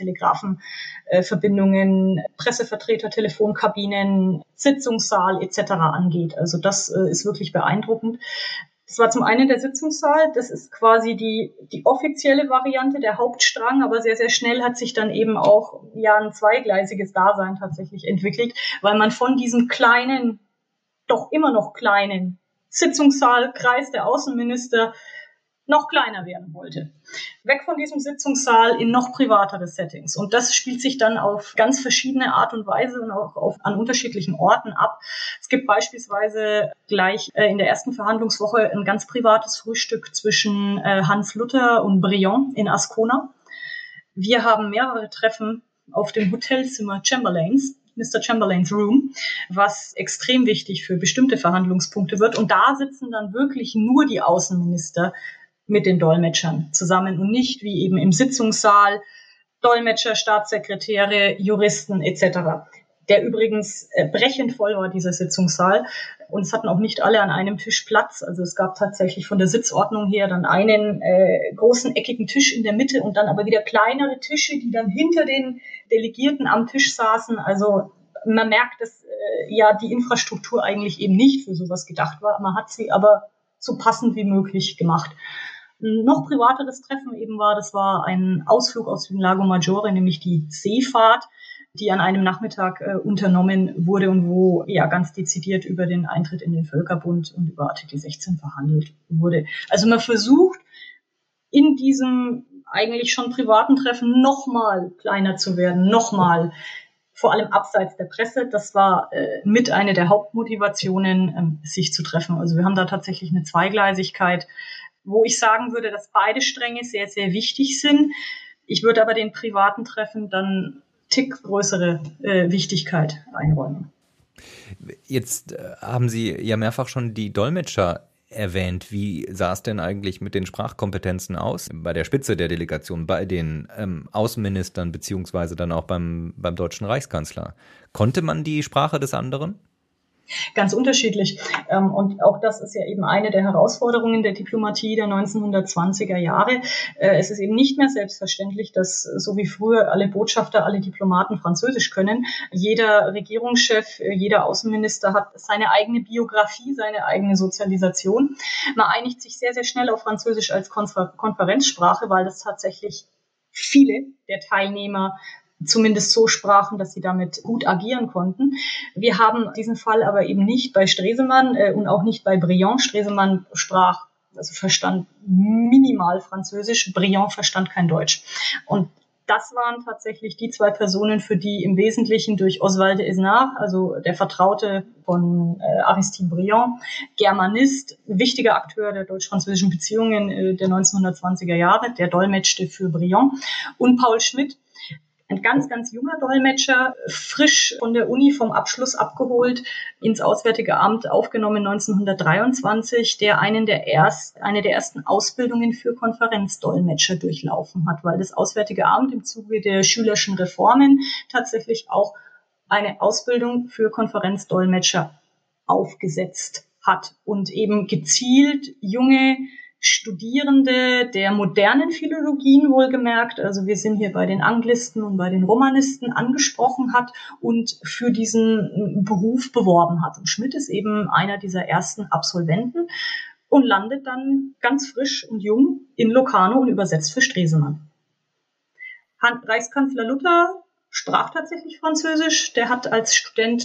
Telegrafenverbindungen, Pressevertreter, Telefonkabinen, Sitzungssaal etc. angeht. Also das ist wirklich beeindruckend. Das war zum einen der Sitzungssaal, das ist quasi die offizielle Variante, der Hauptstrang, aber sehr, sehr schnell hat sich dann eben auch ein zweigleisiges Dasein tatsächlich entwickelt, weil man von diesem kleinen, doch immer noch kleinen Sitzungssaalkreis der Außenminister noch kleiner werden wollte. Weg von diesem Sitzungssaal in noch privatere Settings. Und das spielt sich dann auf ganz verschiedene Art und Weise und auch an unterschiedlichen Orten ab. Es gibt beispielsweise gleich in der ersten Verhandlungswoche ein ganz privates Frühstück zwischen Hans Luther und Briand in Ascona. Wir haben mehrere Treffen auf dem Hotelzimmer Chamberlains, Mr. Chamberlains Room, was extrem wichtig für bestimmte Verhandlungspunkte wird. Und da sitzen dann wirklich nur die Außenminister mit den Dolmetschern zusammen und nicht wie eben im Sitzungssaal Dolmetscher, Staatssekretäre, Juristen etc. Der übrigens brechend voll war, dieser Sitzungssaal. Und es hatten auch nicht alle an einem Tisch Platz. Also es gab tatsächlich von der Sitzordnung her dann einen großen eckigen Tisch in der Mitte und dann aber wieder kleinere Tische, die dann hinter den Delegierten am Tisch saßen. Also man merkt, dass die Infrastruktur eigentlich eben nicht für sowas gedacht war. Man hat sie aber so passend wie möglich gemacht. Noch privateres Treffen eben das war ein Ausflug aus dem Lago Maggiore, nämlich die Seefahrt, die an einem Nachmittag unternommen wurde und wo ganz dezidiert über den Eintritt in den Völkerbund und über Artikel 16 verhandelt wurde. Also man versucht in diesem eigentlich schon privaten Treffen nochmal kleiner zu werden, nochmal vor allem abseits der Presse. Das war mit eine der Hauptmotivationen, sich zu treffen. Also wir haben da tatsächlich eine Zweigleisigkeit, wo ich sagen würde, dass beide Stränge sehr, sehr wichtig sind. Ich würde aber den privaten Treffen dann Tick größere Wichtigkeit einräumen. Jetzt haben Sie ja mehrfach schon die Dolmetscher erwähnt. Wie sah es denn eigentlich mit den Sprachkompetenzen aus bei der Spitze der Delegation, bei den Außenministern beziehungsweise dann auch beim deutschen Reichskanzler? Konnte man die Sprache des anderen? Ganz unterschiedlich. Und auch das ist ja eben eine der Herausforderungen der Diplomatie der 1920er Jahre. Es ist eben nicht mehr selbstverständlich, dass so wie früher alle Botschafter, alle Diplomaten Französisch können. Jeder Regierungschef, jeder Außenminister hat seine eigene Biografie, seine eigene Sozialisation. Man einigt sich sehr, sehr schnell auf Französisch als Konferenzsprache, weil das tatsächlich viele der Teilnehmer zumindest so sprachen, dass sie damit gut agieren konnten. Wir haben diesen Fall aber eben nicht bei Stresemann und auch nicht bei Briand. Stresemann verstand minimal Französisch, Briand verstand kein Deutsch. Und Das waren tatsächlich die zwei Personen, für die im Wesentlichen durch Oswald de Esnard, also der Vertraute von Aristide Briand, Germanist, wichtiger Akteur der deutsch-französischen Beziehungen der 1920er Jahre, der dolmetschte für Briand, und Paul Schmidt, ein ganz, ganz junger Dolmetscher, frisch von der Uni vom Abschluss abgeholt, ins Auswärtige Amt aufgenommen 1923, der eine der ersten Ausbildungen für Konferenzdolmetscher durchlaufen hat, weil das Auswärtige Amt im Zuge der schülerschen Reformen tatsächlich auch eine Ausbildung für Konferenzdolmetscher aufgesetzt hat und eben gezielt junge Studierende der modernen Philologien wohlgemerkt, also wir sind hier bei den Anglisten und bei den Romanisten, angesprochen hat und für diesen Beruf beworben hat. Und Schmidt ist eben einer dieser ersten Absolventen und landet dann ganz frisch und jung in Locarno und übersetzt für Stresemann. Reichskanzler Luther sprach tatsächlich Französisch, der hat als Student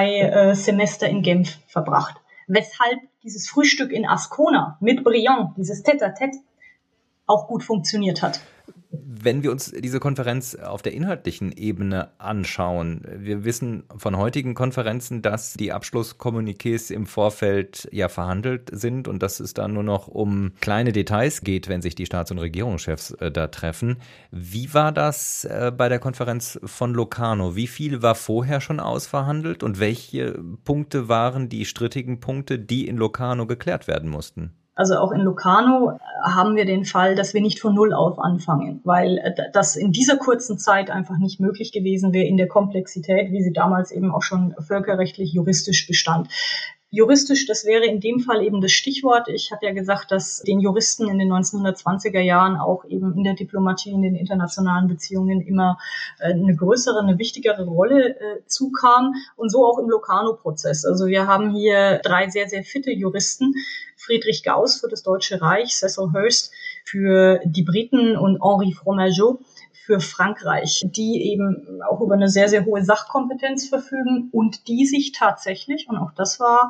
2 Semester in Genf verbracht. Weshalb dieses Frühstück in Ascona mit Briand, dieses Tête-à-Tête, auch gut funktioniert hat. Wenn wir uns diese Konferenz auf der inhaltlichen Ebene anschauen, wir wissen von heutigen Konferenzen, dass die Abschlusskommuniqués im Vorfeld ja verhandelt sind und dass es dann nur noch um kleine Details geht, wenn sich die Staats- und Regierungschefs da treffen. Wie war das bei der Konferenz von Locarno? Wie viel war vorher schon ausverhandelt und welche Punkte waren die strittigen Punkte, die in Locarno geklärt werden mussten? Also auch in Locarno haben wir den Fall, dass wir nicht von Null auf anfangen, weil das in dieser kurzen Zeit einfach nicht möglich gewesen wäre in der Komplexität, wie sie damals eben auch schon völkerrechtlich juristisch bestand. Juristisch, das wäre in dem Fall eben das Stichwort. Ich habe ja gesagt, dass den Juristen in den 1920er Jahren auch eben in der Diplomatie, in den internationalen Beziehungen immer eine größere, eine wichtigere Rolle zukam und so auch im Locarno-Prozess. Also wir haben hier 3 sehr, sehr fitte Juristen, Friedrich Gauss für das Deutsche Reich, Cecil Hurst für die Briten und Henri Fromageau für Frankreich, die eben auch über eine sehr, sehr hohe Sachkompetenz verfügen und die sich tatsächlich, und auch das war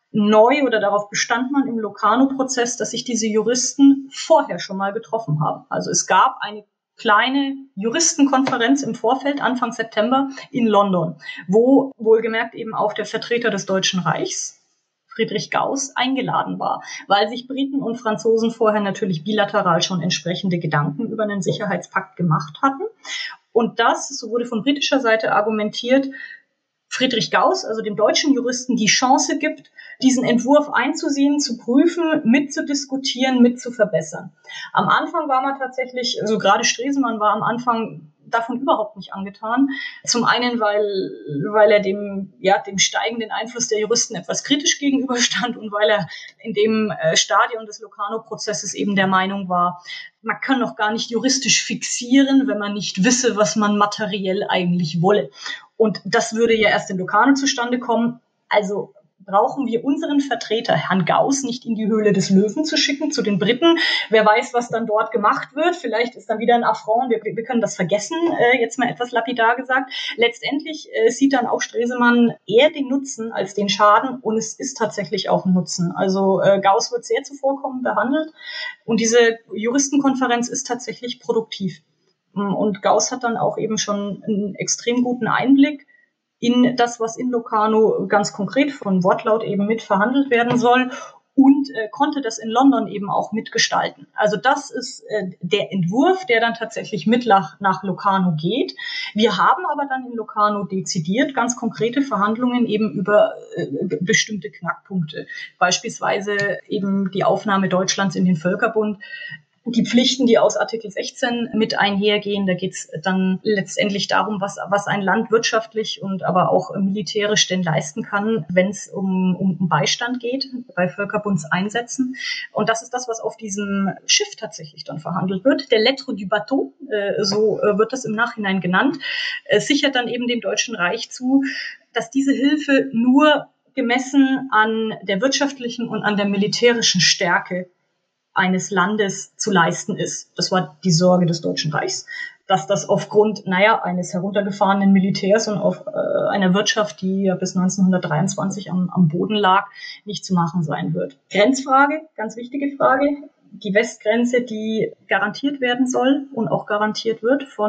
neu oder darauf bestand man im Locarno-Prozess, dass sich diese Juristen vorher schon mal getroffen haben. Also es gab eine kleine Juristenkonferenz im Vorfeld, Anfang September in London, wo wohlgemerkt eben auch der Vertreter des Deutschen Reichs, Friedrich Gauss, eingeladen war, weil sich Briten und Franzosen vorher natürlich bilateral schon entsprechende Gedanken über einen Sicherheitspakt gemacht hatten. Und das, so wurde von britischer Seite argumentiert, Friedrich Gauss, also dem deutschen Juristen, die Chance gibt, diesen Entwurf einzusehen, zu prüfen, mitzudiskutieren, mitzuverbessern. Am Anfang war man tatsächlich, also gerade Stresemann war am Anfang davon überhaupt nicht angetan. Zum einen, weil er dem steigenden Einfluss der Juristen etwas kritisch gegenüberstand und weil er in dem Stadium des Locarno-Prozesses eben der Meinung war, man kann noch gar nicht juristisch fixieren, wenn man nicht wisse, was man materiell eigentlich wolle. Und das würde ja erst in Locarno zustande kommen. Also brauchen wir unseren Vertreter, Herrn Gauss, nicht in die Höhle des Löwen zu schicken, zu den Briten. Wer weiß, was dann dort gemacht wird. Vielleicht ist dann wieder ein Affront. Wir können das vergessen, jetzt mal etwas lapidar gesagt. Letztendlich sieht dann auch Stresemann eher den Nutzen als den Schaden. Und es ist tatsächlich auch ein Nutzen. Also Gauss wird sehr zuvorkommend behandelt. Und diese Juristenkonferenz ist tatsächlich produktiv. Und Gauss hat dann auch eben schon einen extrem guten Einblick in das, was in Locarno ganz konkret von Wortlaut eben mit verhandelt werden soll und konnte das in London eben auch mitgestalten. Also das ist der Entwurf, der dann tatsächlich mit nach Locarno geht. Wir haben aber dann in Locarno dezidiert ganz konkrete Verhandlungen eben über bestimmte Knackpunkte. Beispielsweise eben die Aufnahme Deutschlands in den Völkerbund, die Pflichten, die aus Artikel 16 mit einhergehen. Da geht es dann letztendlich darum, was ein Land wirtschaftlich und aber auch militärisch denn leisten kann, wenn es um Beistand geht bei Völkerbundseinsätzen. Und das ist das, was auf diesem Schiff tatsächlich dann verhandelt wird. Der Lettre du Bateau, so wird das im Nachhinein genannt, sichert dann eben dem Deutschen Reich zu, dass diese Hilfe nur gemessen an der wirtschaftlichen und an der militärischen Stärke eines Landes zu leisten ist. Das war die Sorge des Deutschen Reichs. Dass das aufgrund, eines heruntergefahrenen Militärs und auf einer Wirtschaft, die ja bis 1923 am Boden lag, nicht zu machen sein wird. Grenzfrage, ganz wichtige Frage. Die Westgrenze, die garantiert werden soll und auch garantiert wird von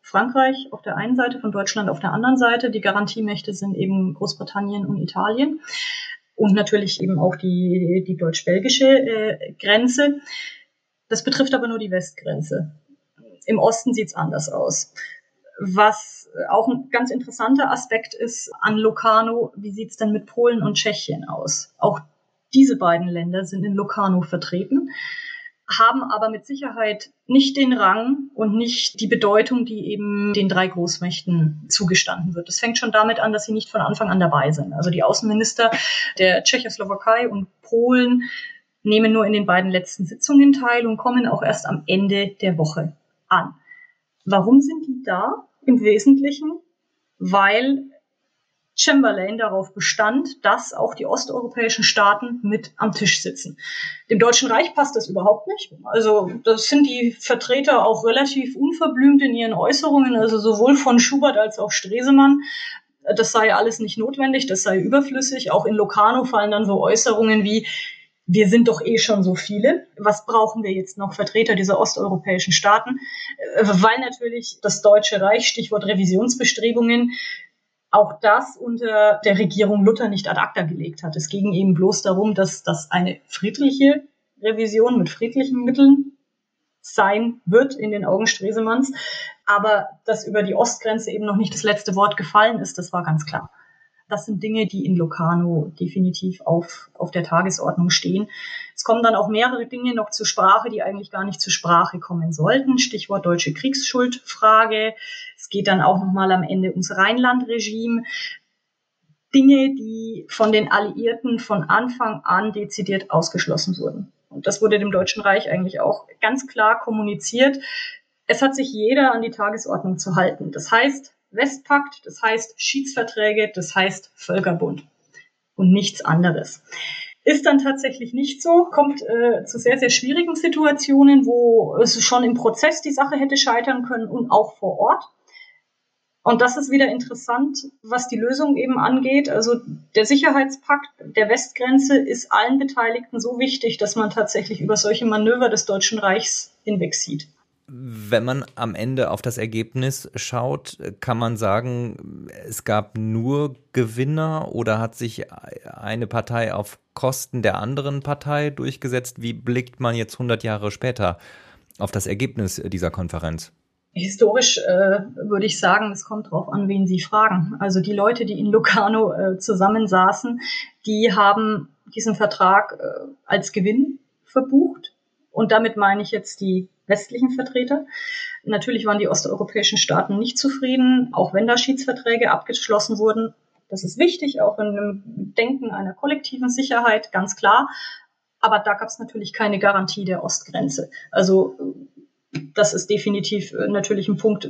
Frankreich auf der einen Seite, von Deutschland auf der anderen Seite. Die Garantiemächte sind eben Großbritannien und Italien und natürlich eben auch die deutsch-belgische Grenze. Das betrifft aber nur die Westgrenze. Im Osten sieht es anders aus. Was auch ein ganz interessanter Aspekt ist an Locarno, wie sieht es denn mit Polen und Tschechien aus? Auch diese beiden Länder sind in Locarno vertreten, haben aber mit Sicherheit nicht den Rang und nicht die Bedeutung, die eben den 3 Großmächten zugestanden wird. Das fängt schon damit an, dass sie nicht von Anfang an dabei sind. Also die Außenminister der Tschechoslowakei und Polen nehmen nur in den beiden letzten Sitzungen teil und kommen auch erst am Ende der Woche an. Warum sind die da? Im Wesentlichen, weil Chamberlain darauf bestand, dass auch die osteuropäischen Staaten mit am Tisch sitzen. Dem Deutschen Reich passt das überhaupt nicht. Also das sind die Vertreter auch relativ unverblümt in ihren Äußerungen, also sowohl von Schubert als auch Stresemann. Das sei alles nicht notwendig, das sei überflüssig. Auch in Locarno fallen dann so Äußerungen wie: Wir sind doch eh schon so viele. Was brauchen wir jetzt noch Vertreter dieser osteuropäischen Staaten? Weil natürlich das Deutsche Reich, Stichwort Revisionsbestrebungen, auch das unter der Regierung Luther nicht ad acta gelegt hat. Es ging eben bloß darum, dass das eine friedliche Revision mit friedlichen Mitteln sein wird in den Augen Stresemanns. Aber dass über die Ostgrenze eben noch nicht das letzte Wort gefallen ist, das war ganz klar. Das sind Dinge, die in Locarno definitiv auf der Tagesordnung stehen. Es kommen dann auch mehrere Dinge noch zur Sprache, die eigentlich gar nicht zur Sprache kommen sollten. Stichwort deutsche Kriegsschuldfrage. Es geht dann auch nochmal am Ende ums Rheinlandregime. Dinge, die von den Alliierten von Anfang an dezidiert ausgeschlossen wurden. Und das wurde dem Deutschen Reich eigentlich auch ganz klar kommuniziert. Es hat sich jeder an die Tagesordnung zu halten. Das heißt Westpakt, das heißt Schiedsverträge, das heißt Völkerbund und nichts anderes. Ist dann tatsächlich nicht so, kommt zu sehr, sehr schwierigen Situationen, wo es schon im Prozess die Sache hätte scheitern können und auch vor Ort. Und das ist wieder interessant, was die Lösung eben angeht. Also der Sicherheitspakt der Westgrenze ist allen Beteiligten so wichtig, dass man tatsächlich über solche Manöver des Deutschen Reichs hinwegsieht. Wenn man am Ende auf das Ergebnis schaut, kann man sagen, es gab nur Gewinner oder hat sich eine Partei auf Kosten der anderen Partei durchgesetzt? Wie blickt man jetzt 100 Jahre später auf das Ergebnis dieser Konferenz? Historisch würde ich sagen, es kommt drauf an, wen Sie fragen. Also die Leute, die in Locarno zusammensaßen, die haben diesen Vertrag als Gewinn verbucht. Und damit meine ich jetzt die westlichen Vertreter. Natürlich waren die osteuropäischen Staaten nicht zufrieden, auch wenn da Schiedsverträge abgeschlossen wurden. Das ist wichtig, auch in einem Denken einer kollektiven Sicherheit, ganz klar. Aber da gab es natürlich keine Garantie der Ostgrenze. Also das ist definitiv natürlich ein Punkt,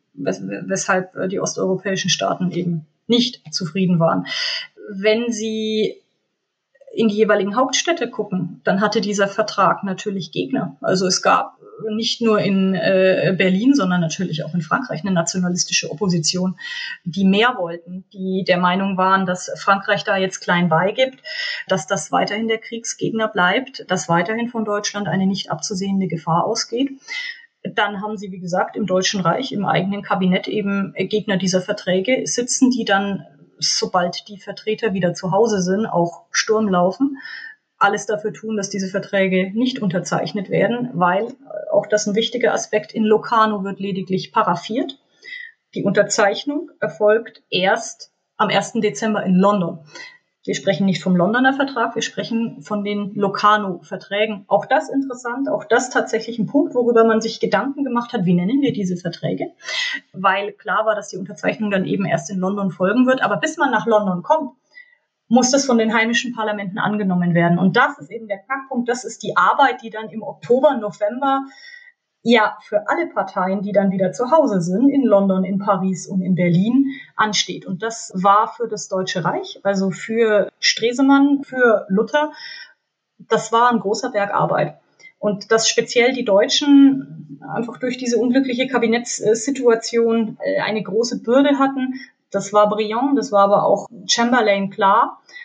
weshalb die osteuropäischen Staaten eben nicht zufrieden waren. Wenn Sie in die jeweiligen Hauptstädte gucken, dann hatte dieser Vertrag natürlich Gegner. Also es gab nicht nur in Berlin, sondern natürlich auch in Frankreich eine nationalistische Opposition, die mehr wollten, die der Meinung waren, dass Frankreich da jetzt klein beigibt, dass das weiterhin der Kriegsgegner bleibt, dass weiterhin von Deutschland eine nicht abzusehende Gefahr ausgeht. Dann haben sie, wie gesagt, im Deutschen Reich, im eigenen Kabinett eben Gegner dieser Verträge sitzen, die dann, sobald die Vertreter wieder zu Hause sind, auch Sturm laufen, alles dafür tun, dass diese Verträge nicht unterzeichnet werden, weil, auch das ein wichtiger Aspekt, in Locarno wird lediglich paraphiert. Die Unterzeichnung erfolgt erst am 1. Dezember in London. Wir sprechen nicht vom Londoner Vertrag, wir sprechen von den Locarno-Verträgen. Auch das interessant, auch das tatsächlich ein Punkt, worüber man sich Gedanken gemacht hat, wie nennen wir diese Verträge? Weil klar war, dass die Unterzeichnung dann eben erst in London folgen wird. Aber bis man nach London kommt, muss das von den heimischen Parlamenten angenommen werden. Und das ist eben der Knackpunkt, das ist die Arbeit, die dann im Oktober, November ja für alle Parteien, die dann wieder zu Hause sind, in London, in Paris und in Berlin, ansteht. Und das war für das Deutsche Reich, also für Stresemann, für Luther, das war ein großer Berg Arbeit. Und dass speziell die Deutschen einfach durch diese unglückliche Kabinettssituation eine große Bürde hatten, das war Briand, das war aber auch Chamberlain klar.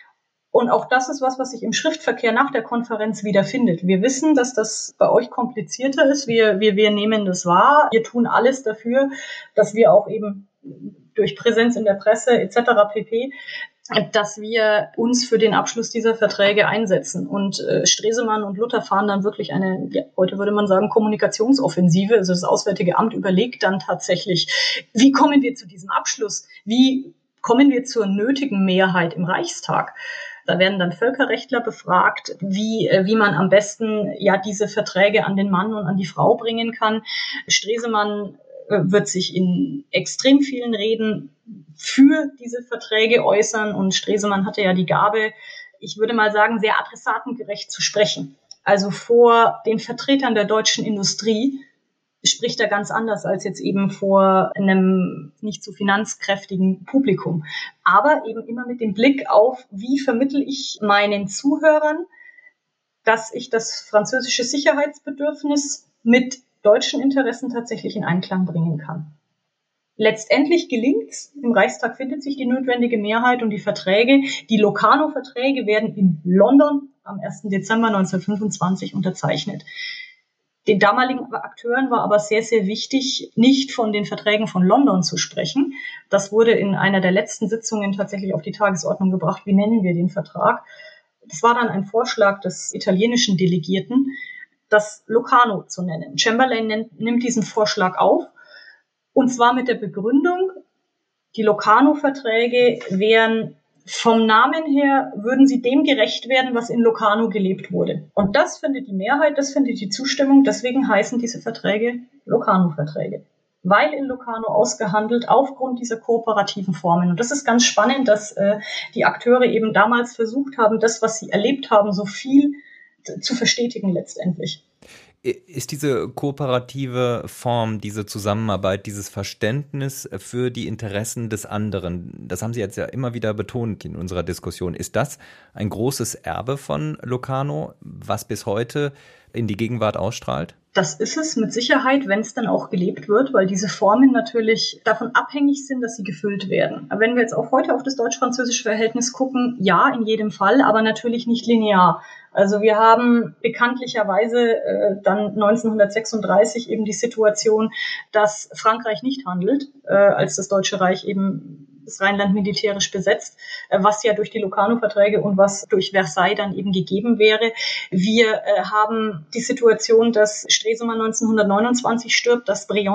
Und auch das ist was sich im Schriftverkehr nach der Konferenz wiederfindet. Wir wissen, dass das bei euch komplizierter ist. Wir nehmen das wahr. Wir tun alles dafür, dass wir auch eben durch Präsenz in der Presse etc. pp., dass wir uns für den Abschluss dieser Verträge einsetzen. Und Stresemann und Luther fahren dann wirklich eine, heute würde man sagen, Kommunikationsoffensive. Also das Auswärtige Amt überlegt dann tatsächlich, wie kommen wir zu diesem Abschluss? Wie kommen wir zur nötigen Mehrheit im Reichstag? Da werden dann Völkerrechtler befragt, wie man am besten diese Verträge an den Mann und an die Frau bringen kann. Stresemann wird sich in extrem vielen Reden für diese Verträge äußern und Stresemann hatte ja die Gabe, ich würde mal sagen, sehr adressatengerecht zu sprechen. Also vor den Vertretern der deutschen Industrie spricht er ganz anders als jetzt eben vor einem nicht so finanzkräftigen Publikum. Aber eben immer mit dem Blick auf, wie vermittle ich meinen Zuhörern, dass ich das französische Sicherheitsbedürfnis mit deutschen Interessen tatsächlich in Einklang bringen kann. Letztendlich gelingt's. Im Reichstag findet sich die notwendige Mehrheit und die Verträge, die Locarno-Verträge werden in London am 1. Dezember 1925 unterzeichnet. Den damaligen Akteuren war aber sehr, sehr wichtig, nicht von den Verträgen von London zu sprechen. Das wurde in einer der letzten Sitzungen tatsächlich auf die Tagesordnung gebracht. Wie nennen wir den Vertrag? Das war dann ein Vorschlag des italienischen Delegierten, das Locarno zu nennen. Chamberlain nimmt diesen Vorschlag auf, und zwar mit der Begründung, die Locarno-Verträge wären vom Namen her, würden sie dem gerecht werden, was in Locarno gelebt wurde. Und das findet die Mehrheit, das findet die Zustimmung, deswegen heißen diese Verträge Locarno-Verträge. Weil in Locarno ausgehandelt aufgrund dieser kooperativen Formen. Und das ist ganz spannend, dass die Akteure eben damals versucht haben, das, was sie erlebt haben, so viel zu verstetigen letztendlich. Ist diese kooperative Form, diese Zusammenarbeit, dieses Verständnis für die Interessen des anderen, das haben Sie jetzt ja immer wieder betont in unserer Diskussion, ist das ein großes Erbe von Locarno, was bis heute in die Gegenwart ausstrahlt? Das ist es mit Sicherheit, wenn es dann auch gelebt wird, weil diese Formen natürlich davon abhängig sind, dass sie gefüllt werden. Aber wenn wir jetzt auch heute auf das deutsch-französische Verhältnis gucken, ja, in jedem Fall, aber natürlich nicht linear. Also wir haben bekanntlicherweise dann 1936 eben die Situation, dass Frankreich nicht handelt, als das Deutsche Reich eben das Rheinland militärisch besetzt, was ja durch die Locarno-Verträge und was durch Versailles dann eben gegeben wäre. Wir haben die Situation, dass Stresemann 1929 stirbt, dass Briand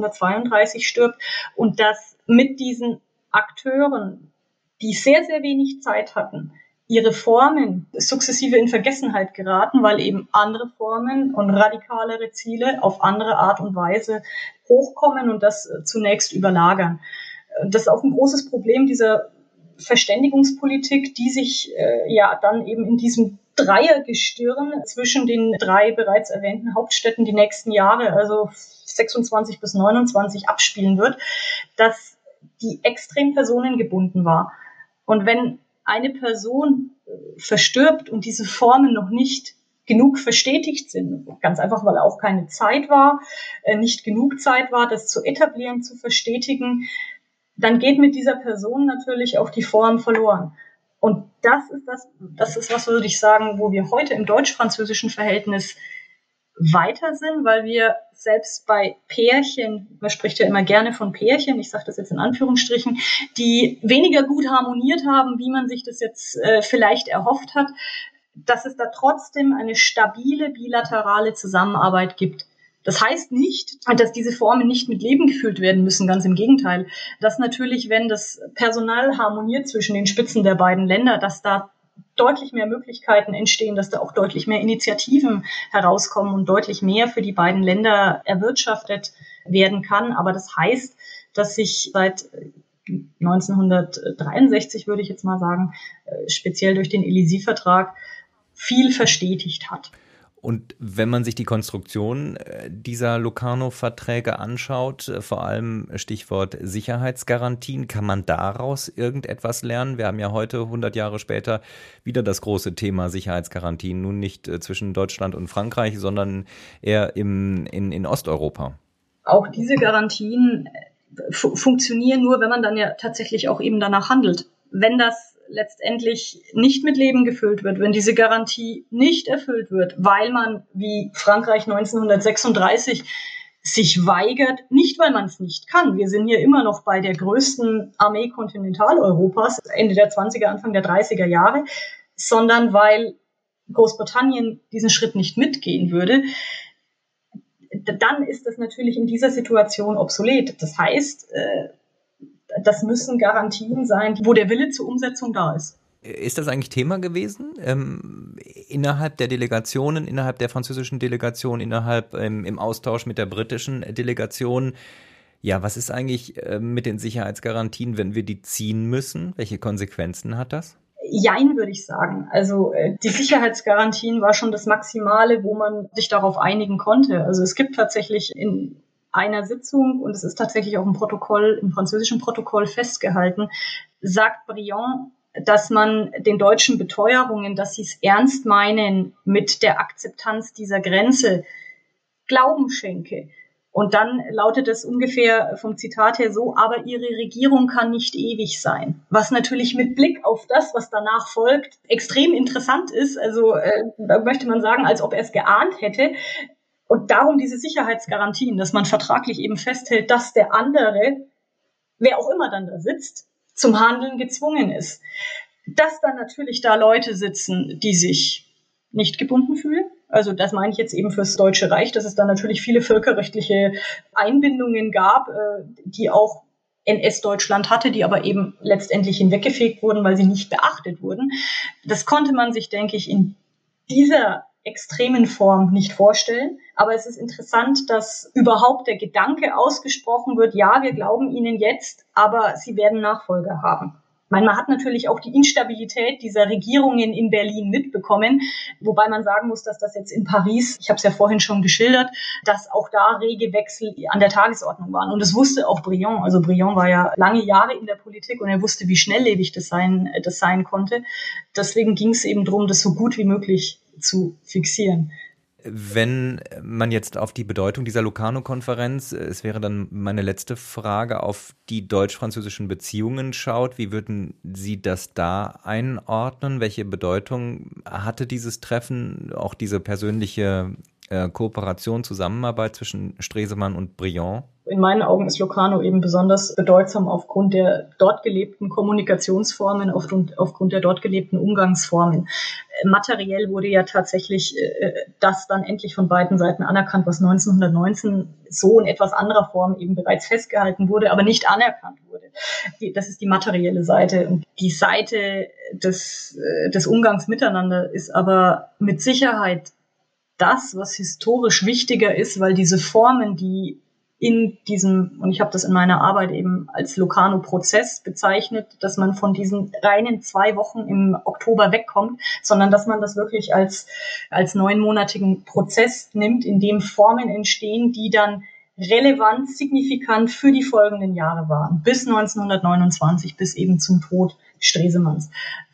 1932 stirbt und dass mit diesen Akteuren, die sehr, sehr wenig Zeit hatten, ihre Formen sukzessive in Vergessenheit geraten, weil eben andere Formen und radikalere Ziele auf andere Art und Weise hochkommen und das zunächst überlagern. Das ist auch ein großes Problem dieser Verständigungspolitik, die sich dann eben in diesem Dreiergestirn zwischen den drei bereits erwähnten Hauptstädten die nächsten Jahre, also 26 bis 29, abspielen wird, dass die extrem personengebunden war. Und wenn eine Person verstirbt und diese Formen noch nicht genug verstetigt sind, ganz einfach, weil auch keine Zeit war, nicht genug Zeit war, das zu etablieren, zu verstetigen, dann geht mit dieser Person natürlich auch die Form verloren. Und das ist was, würde ich sagen, wo wir heute im deutsch-französischen Verhältnis weiter sind, weil wir selbst bei Pärchen, man spricht ja immer gerne von Pärchen, ich sage das jetzt in Anführungsstrichen, die weniger gut harmoniert haben, wie man sich das jetzt vielleicht erhofft hat, dass es da trotzdem eine stabile bilaterale Zusammenarbeit gibt. Das heißt nicht, dass diese Formen nicht mit Leben gefüllt werden müssen, ganz im Gegenteil. Dass natürlich, wenn das Personal harmoniert zwischen den Spitzen der beiden Länder, dass da deutlich mehr Möglichkeiten entstehen, dass da auch deutlich mehr Initiativen herauskommen und deutlich mehr für die beiden Länder erwirtschaftet werden kann. Aber das heißt, dass sich seit 1963, würde ich jetzt mal sagen, speziell durch den Élysée-Vertrag viel verstetigt hat. Und wenn man sich die Konstruktion dieser Locarno-Verträge anschaut, vor allem Stichwort Sicherheitsgarantien, kann man daraus irgendetwas lernen? Wir haben ja heute, 100 Jahre später, wieder das große Thema Sicherheitsgarantien, nun nicht zwischen Deutschland und Frankreich, sondern eher in Osteuropa. Auch diese Garantien funktionieren nur, wenn man dann ja tatsächlich auch eben danach handelt. Wenn das letztendlich nicht mit Leben gefüllt wird, wenn diese Garantie nicht erfüllt wird, weil man wie Frankreich 1936 sich weigert, nicht weil man es nicht kann. Wir sind hier immer noch bei der größten Armee Kontinentaleuropas, Ende der 20er, Anfang der 30er Jahre, sondern weil Großbritannien diesen Schritt nicht mitgehen würde. Dann ist das natürlich in dieser Situation obsolet. Das heißt, das müssen Garantien sein, wo der Wille zur Umsetzung da ist. Ist das eigentlich Thema gewesen innerhalb der Delegationen, innerhalb der französischen Delegation, im Austausch mit der britischen Delegation? Ja, was ist eigentlich mit den Sicherheitsgarantien, wenn wir die ziehen müssen? Welche Konsequenzen hat das? Jein, würde ich sagen. Also die Sicherheitsgarantien war schon das Maximale, wo man sich darauf einigen konnte. Also es gibt tatsächlich in einer Sitzung, und es ist tatsächlich auch im französischen Protokoll festgehalten, sagt Briand, dass man den deutschen Beteuerungen, dass sie es ernst meinen mit der Akzeptanz dieser Grenze, Glauben schenke. Und dann lautet es ungefähr vom Zitat her so, aber ihre Regierung kann nicht ewig sein. Was natürlich mit Blick auf das, was danach folgt, extrem interessant ist. Also da möchte man sagen, als ob er es geahnt hätte. Und darum diese Sicherheitsgarantien, dass man vertraglich eben festhält, dass der andere, wer auch immer dann da sitzt, zum Handeln gezwungen ist. Dass dann natürlich da Leute sitzen, die sich nicht gebunden fühlen. Also das meine ich jetzt eben fürs Deutsche Reich, dass es da natürlich viele völkerrechtliche Einbindungen gab, die auch NS-Deutschland hatte, die aber eben letztendlich hinweggefegt wurden, weil sie nicht beachtet wurden. Das konnte man sich, denke ich, in dieser extremen Form nicht vorstellen. Aber es ist interessant, dass überhaupt der Gedanke ausgesprochen wird, ja, wir glauben Ihnen jetzt, aber Sie werden Nachfolger haben. Ich meine, man hat natürlich auch die Instabilität dieser Regierungen in Berlin mitbekommen, wobei man sagen muss, dass das jetzt in Paris, ich habe es ja vorhin schon geschildert, dass auch da rege Wechsel an der Tagesordnung waren. Und das wusste auch Briand. Also Briand war ja lange Jahre in der Politik und er wusste, wie schnelllebig das sein konnte. Deswegen ging es eben darum, das so gut wie möglich zu fixieren. Wenn man jetzt auf die Bedeutung dieser Locarno-Konferenz, es wäre dann meine letzte Frage, auf die deutsch-französischen Beziehungen schaut, wie würden Sie das da einordnen? Welche Bedeutung hatte dieses Treffen, auch diese persönliche Kooperation, Zusammenarbeit zwischen Stresemann und Briand? In meinen Augen ist Locarno eben besonders bedeutsam aufgrund der dort gelebten Kommunikationsformen, aufgrund der dort gelebten Umgangsformen. Materiell wurde ja tatsächlich das dann endlich von beiden Seiten anerkannt, was 1919 so in etwas anderer Form eben bereits festgehalten wurde, aber nicht anerkannt wurde. Das ist die materielle Seite. Und die Seite des Umgangs miteinander ist aber mit Sicherheit das, was historisch wichtiger ist, weil diese Formen, die in diesem, und ich habe das in meiner Arbeit eben als Locarno-Prozess bezeichnet, dass man von diesen reinen 2 Wochen im Oktober wegkommt, sondern dass man das wirklich als 9-monatigen Prozess nimmt, in dem Formen entstehen, die dann relevant, signifikant für die folgenden Jahre waren, bis 1929, bis eben zum Tod Stresemanns.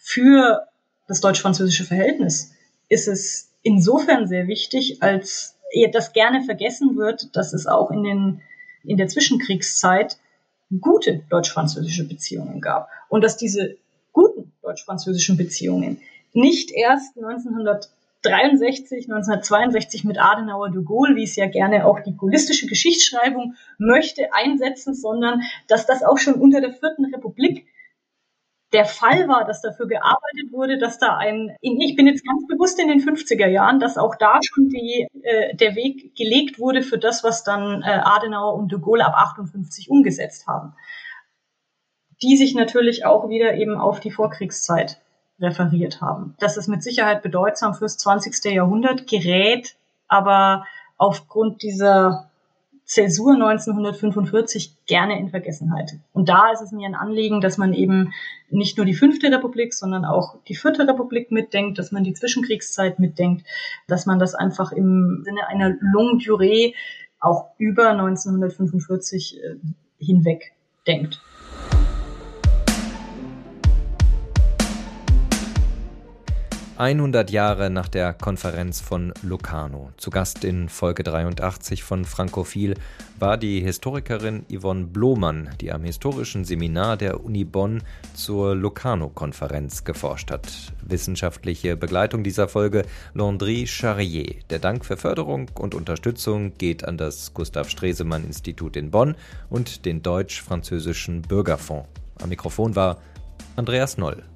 Für das deutsch-französische Verhältnis ist es insofern sehr wichtig, als das gerne vergessen wird, dass es auch in der Zwischenkriegszeit gute deutsch-französische Beziehungen gab. Und dass diese guten deutsch-französischen Beziehungen nicht erst 1963, 1962 mit Adenauer, de Gaulle, wie es ja gerne auch die gaullistische Geschichtsschreibung möchte, einsetzen, sondern dass das auch schon unter der 4. Republik der Fall war, dass dafür gearbeitet wurde, dass da ich bin jetzt ganz bewusst in den 50er Jahren, dass auch da schon der Weg gelegt wurde für das, was dann Adenauer und de Gaulle ab 58 umgesetzt haben. Die sich natürlich auch wieder eben auf die Vorkriegszeit referiert haben. Das ist mit Sicherheit bedeutsam fürs 20. Jahrhundert, gerät aber aufgrund dieser Zäsur 1945 gerne in Vergessenheit. Und da ist es mir ein Anliegen, dass man eben nicht nur die 5. Republik, sondern auch die 4. Republik mitdenkt, dass man die Zwischenkriegszeit mitdenkt, dass man das einfach im Sinne einer Longue Durée auch über 1945 hinweg denkt. 100 Jahre nach der Konferenz von Locarno. Zu Gast in Folge 83 von Frankophil war die Historikerin Yvonne Blomann, die am historischen Seminar der Uni Bonn zur Locarno-Konferenz geforscht hat. Wissenschaftliche Begleitung dieser Folge Landry Charrier. Der Dank für Förderung und Unterstützung geht an das Gustav Stresemann-Institut in Bonn und den Deutsch-Französischen Bürgerfonds. Am Mikrofon war Andreas Noll.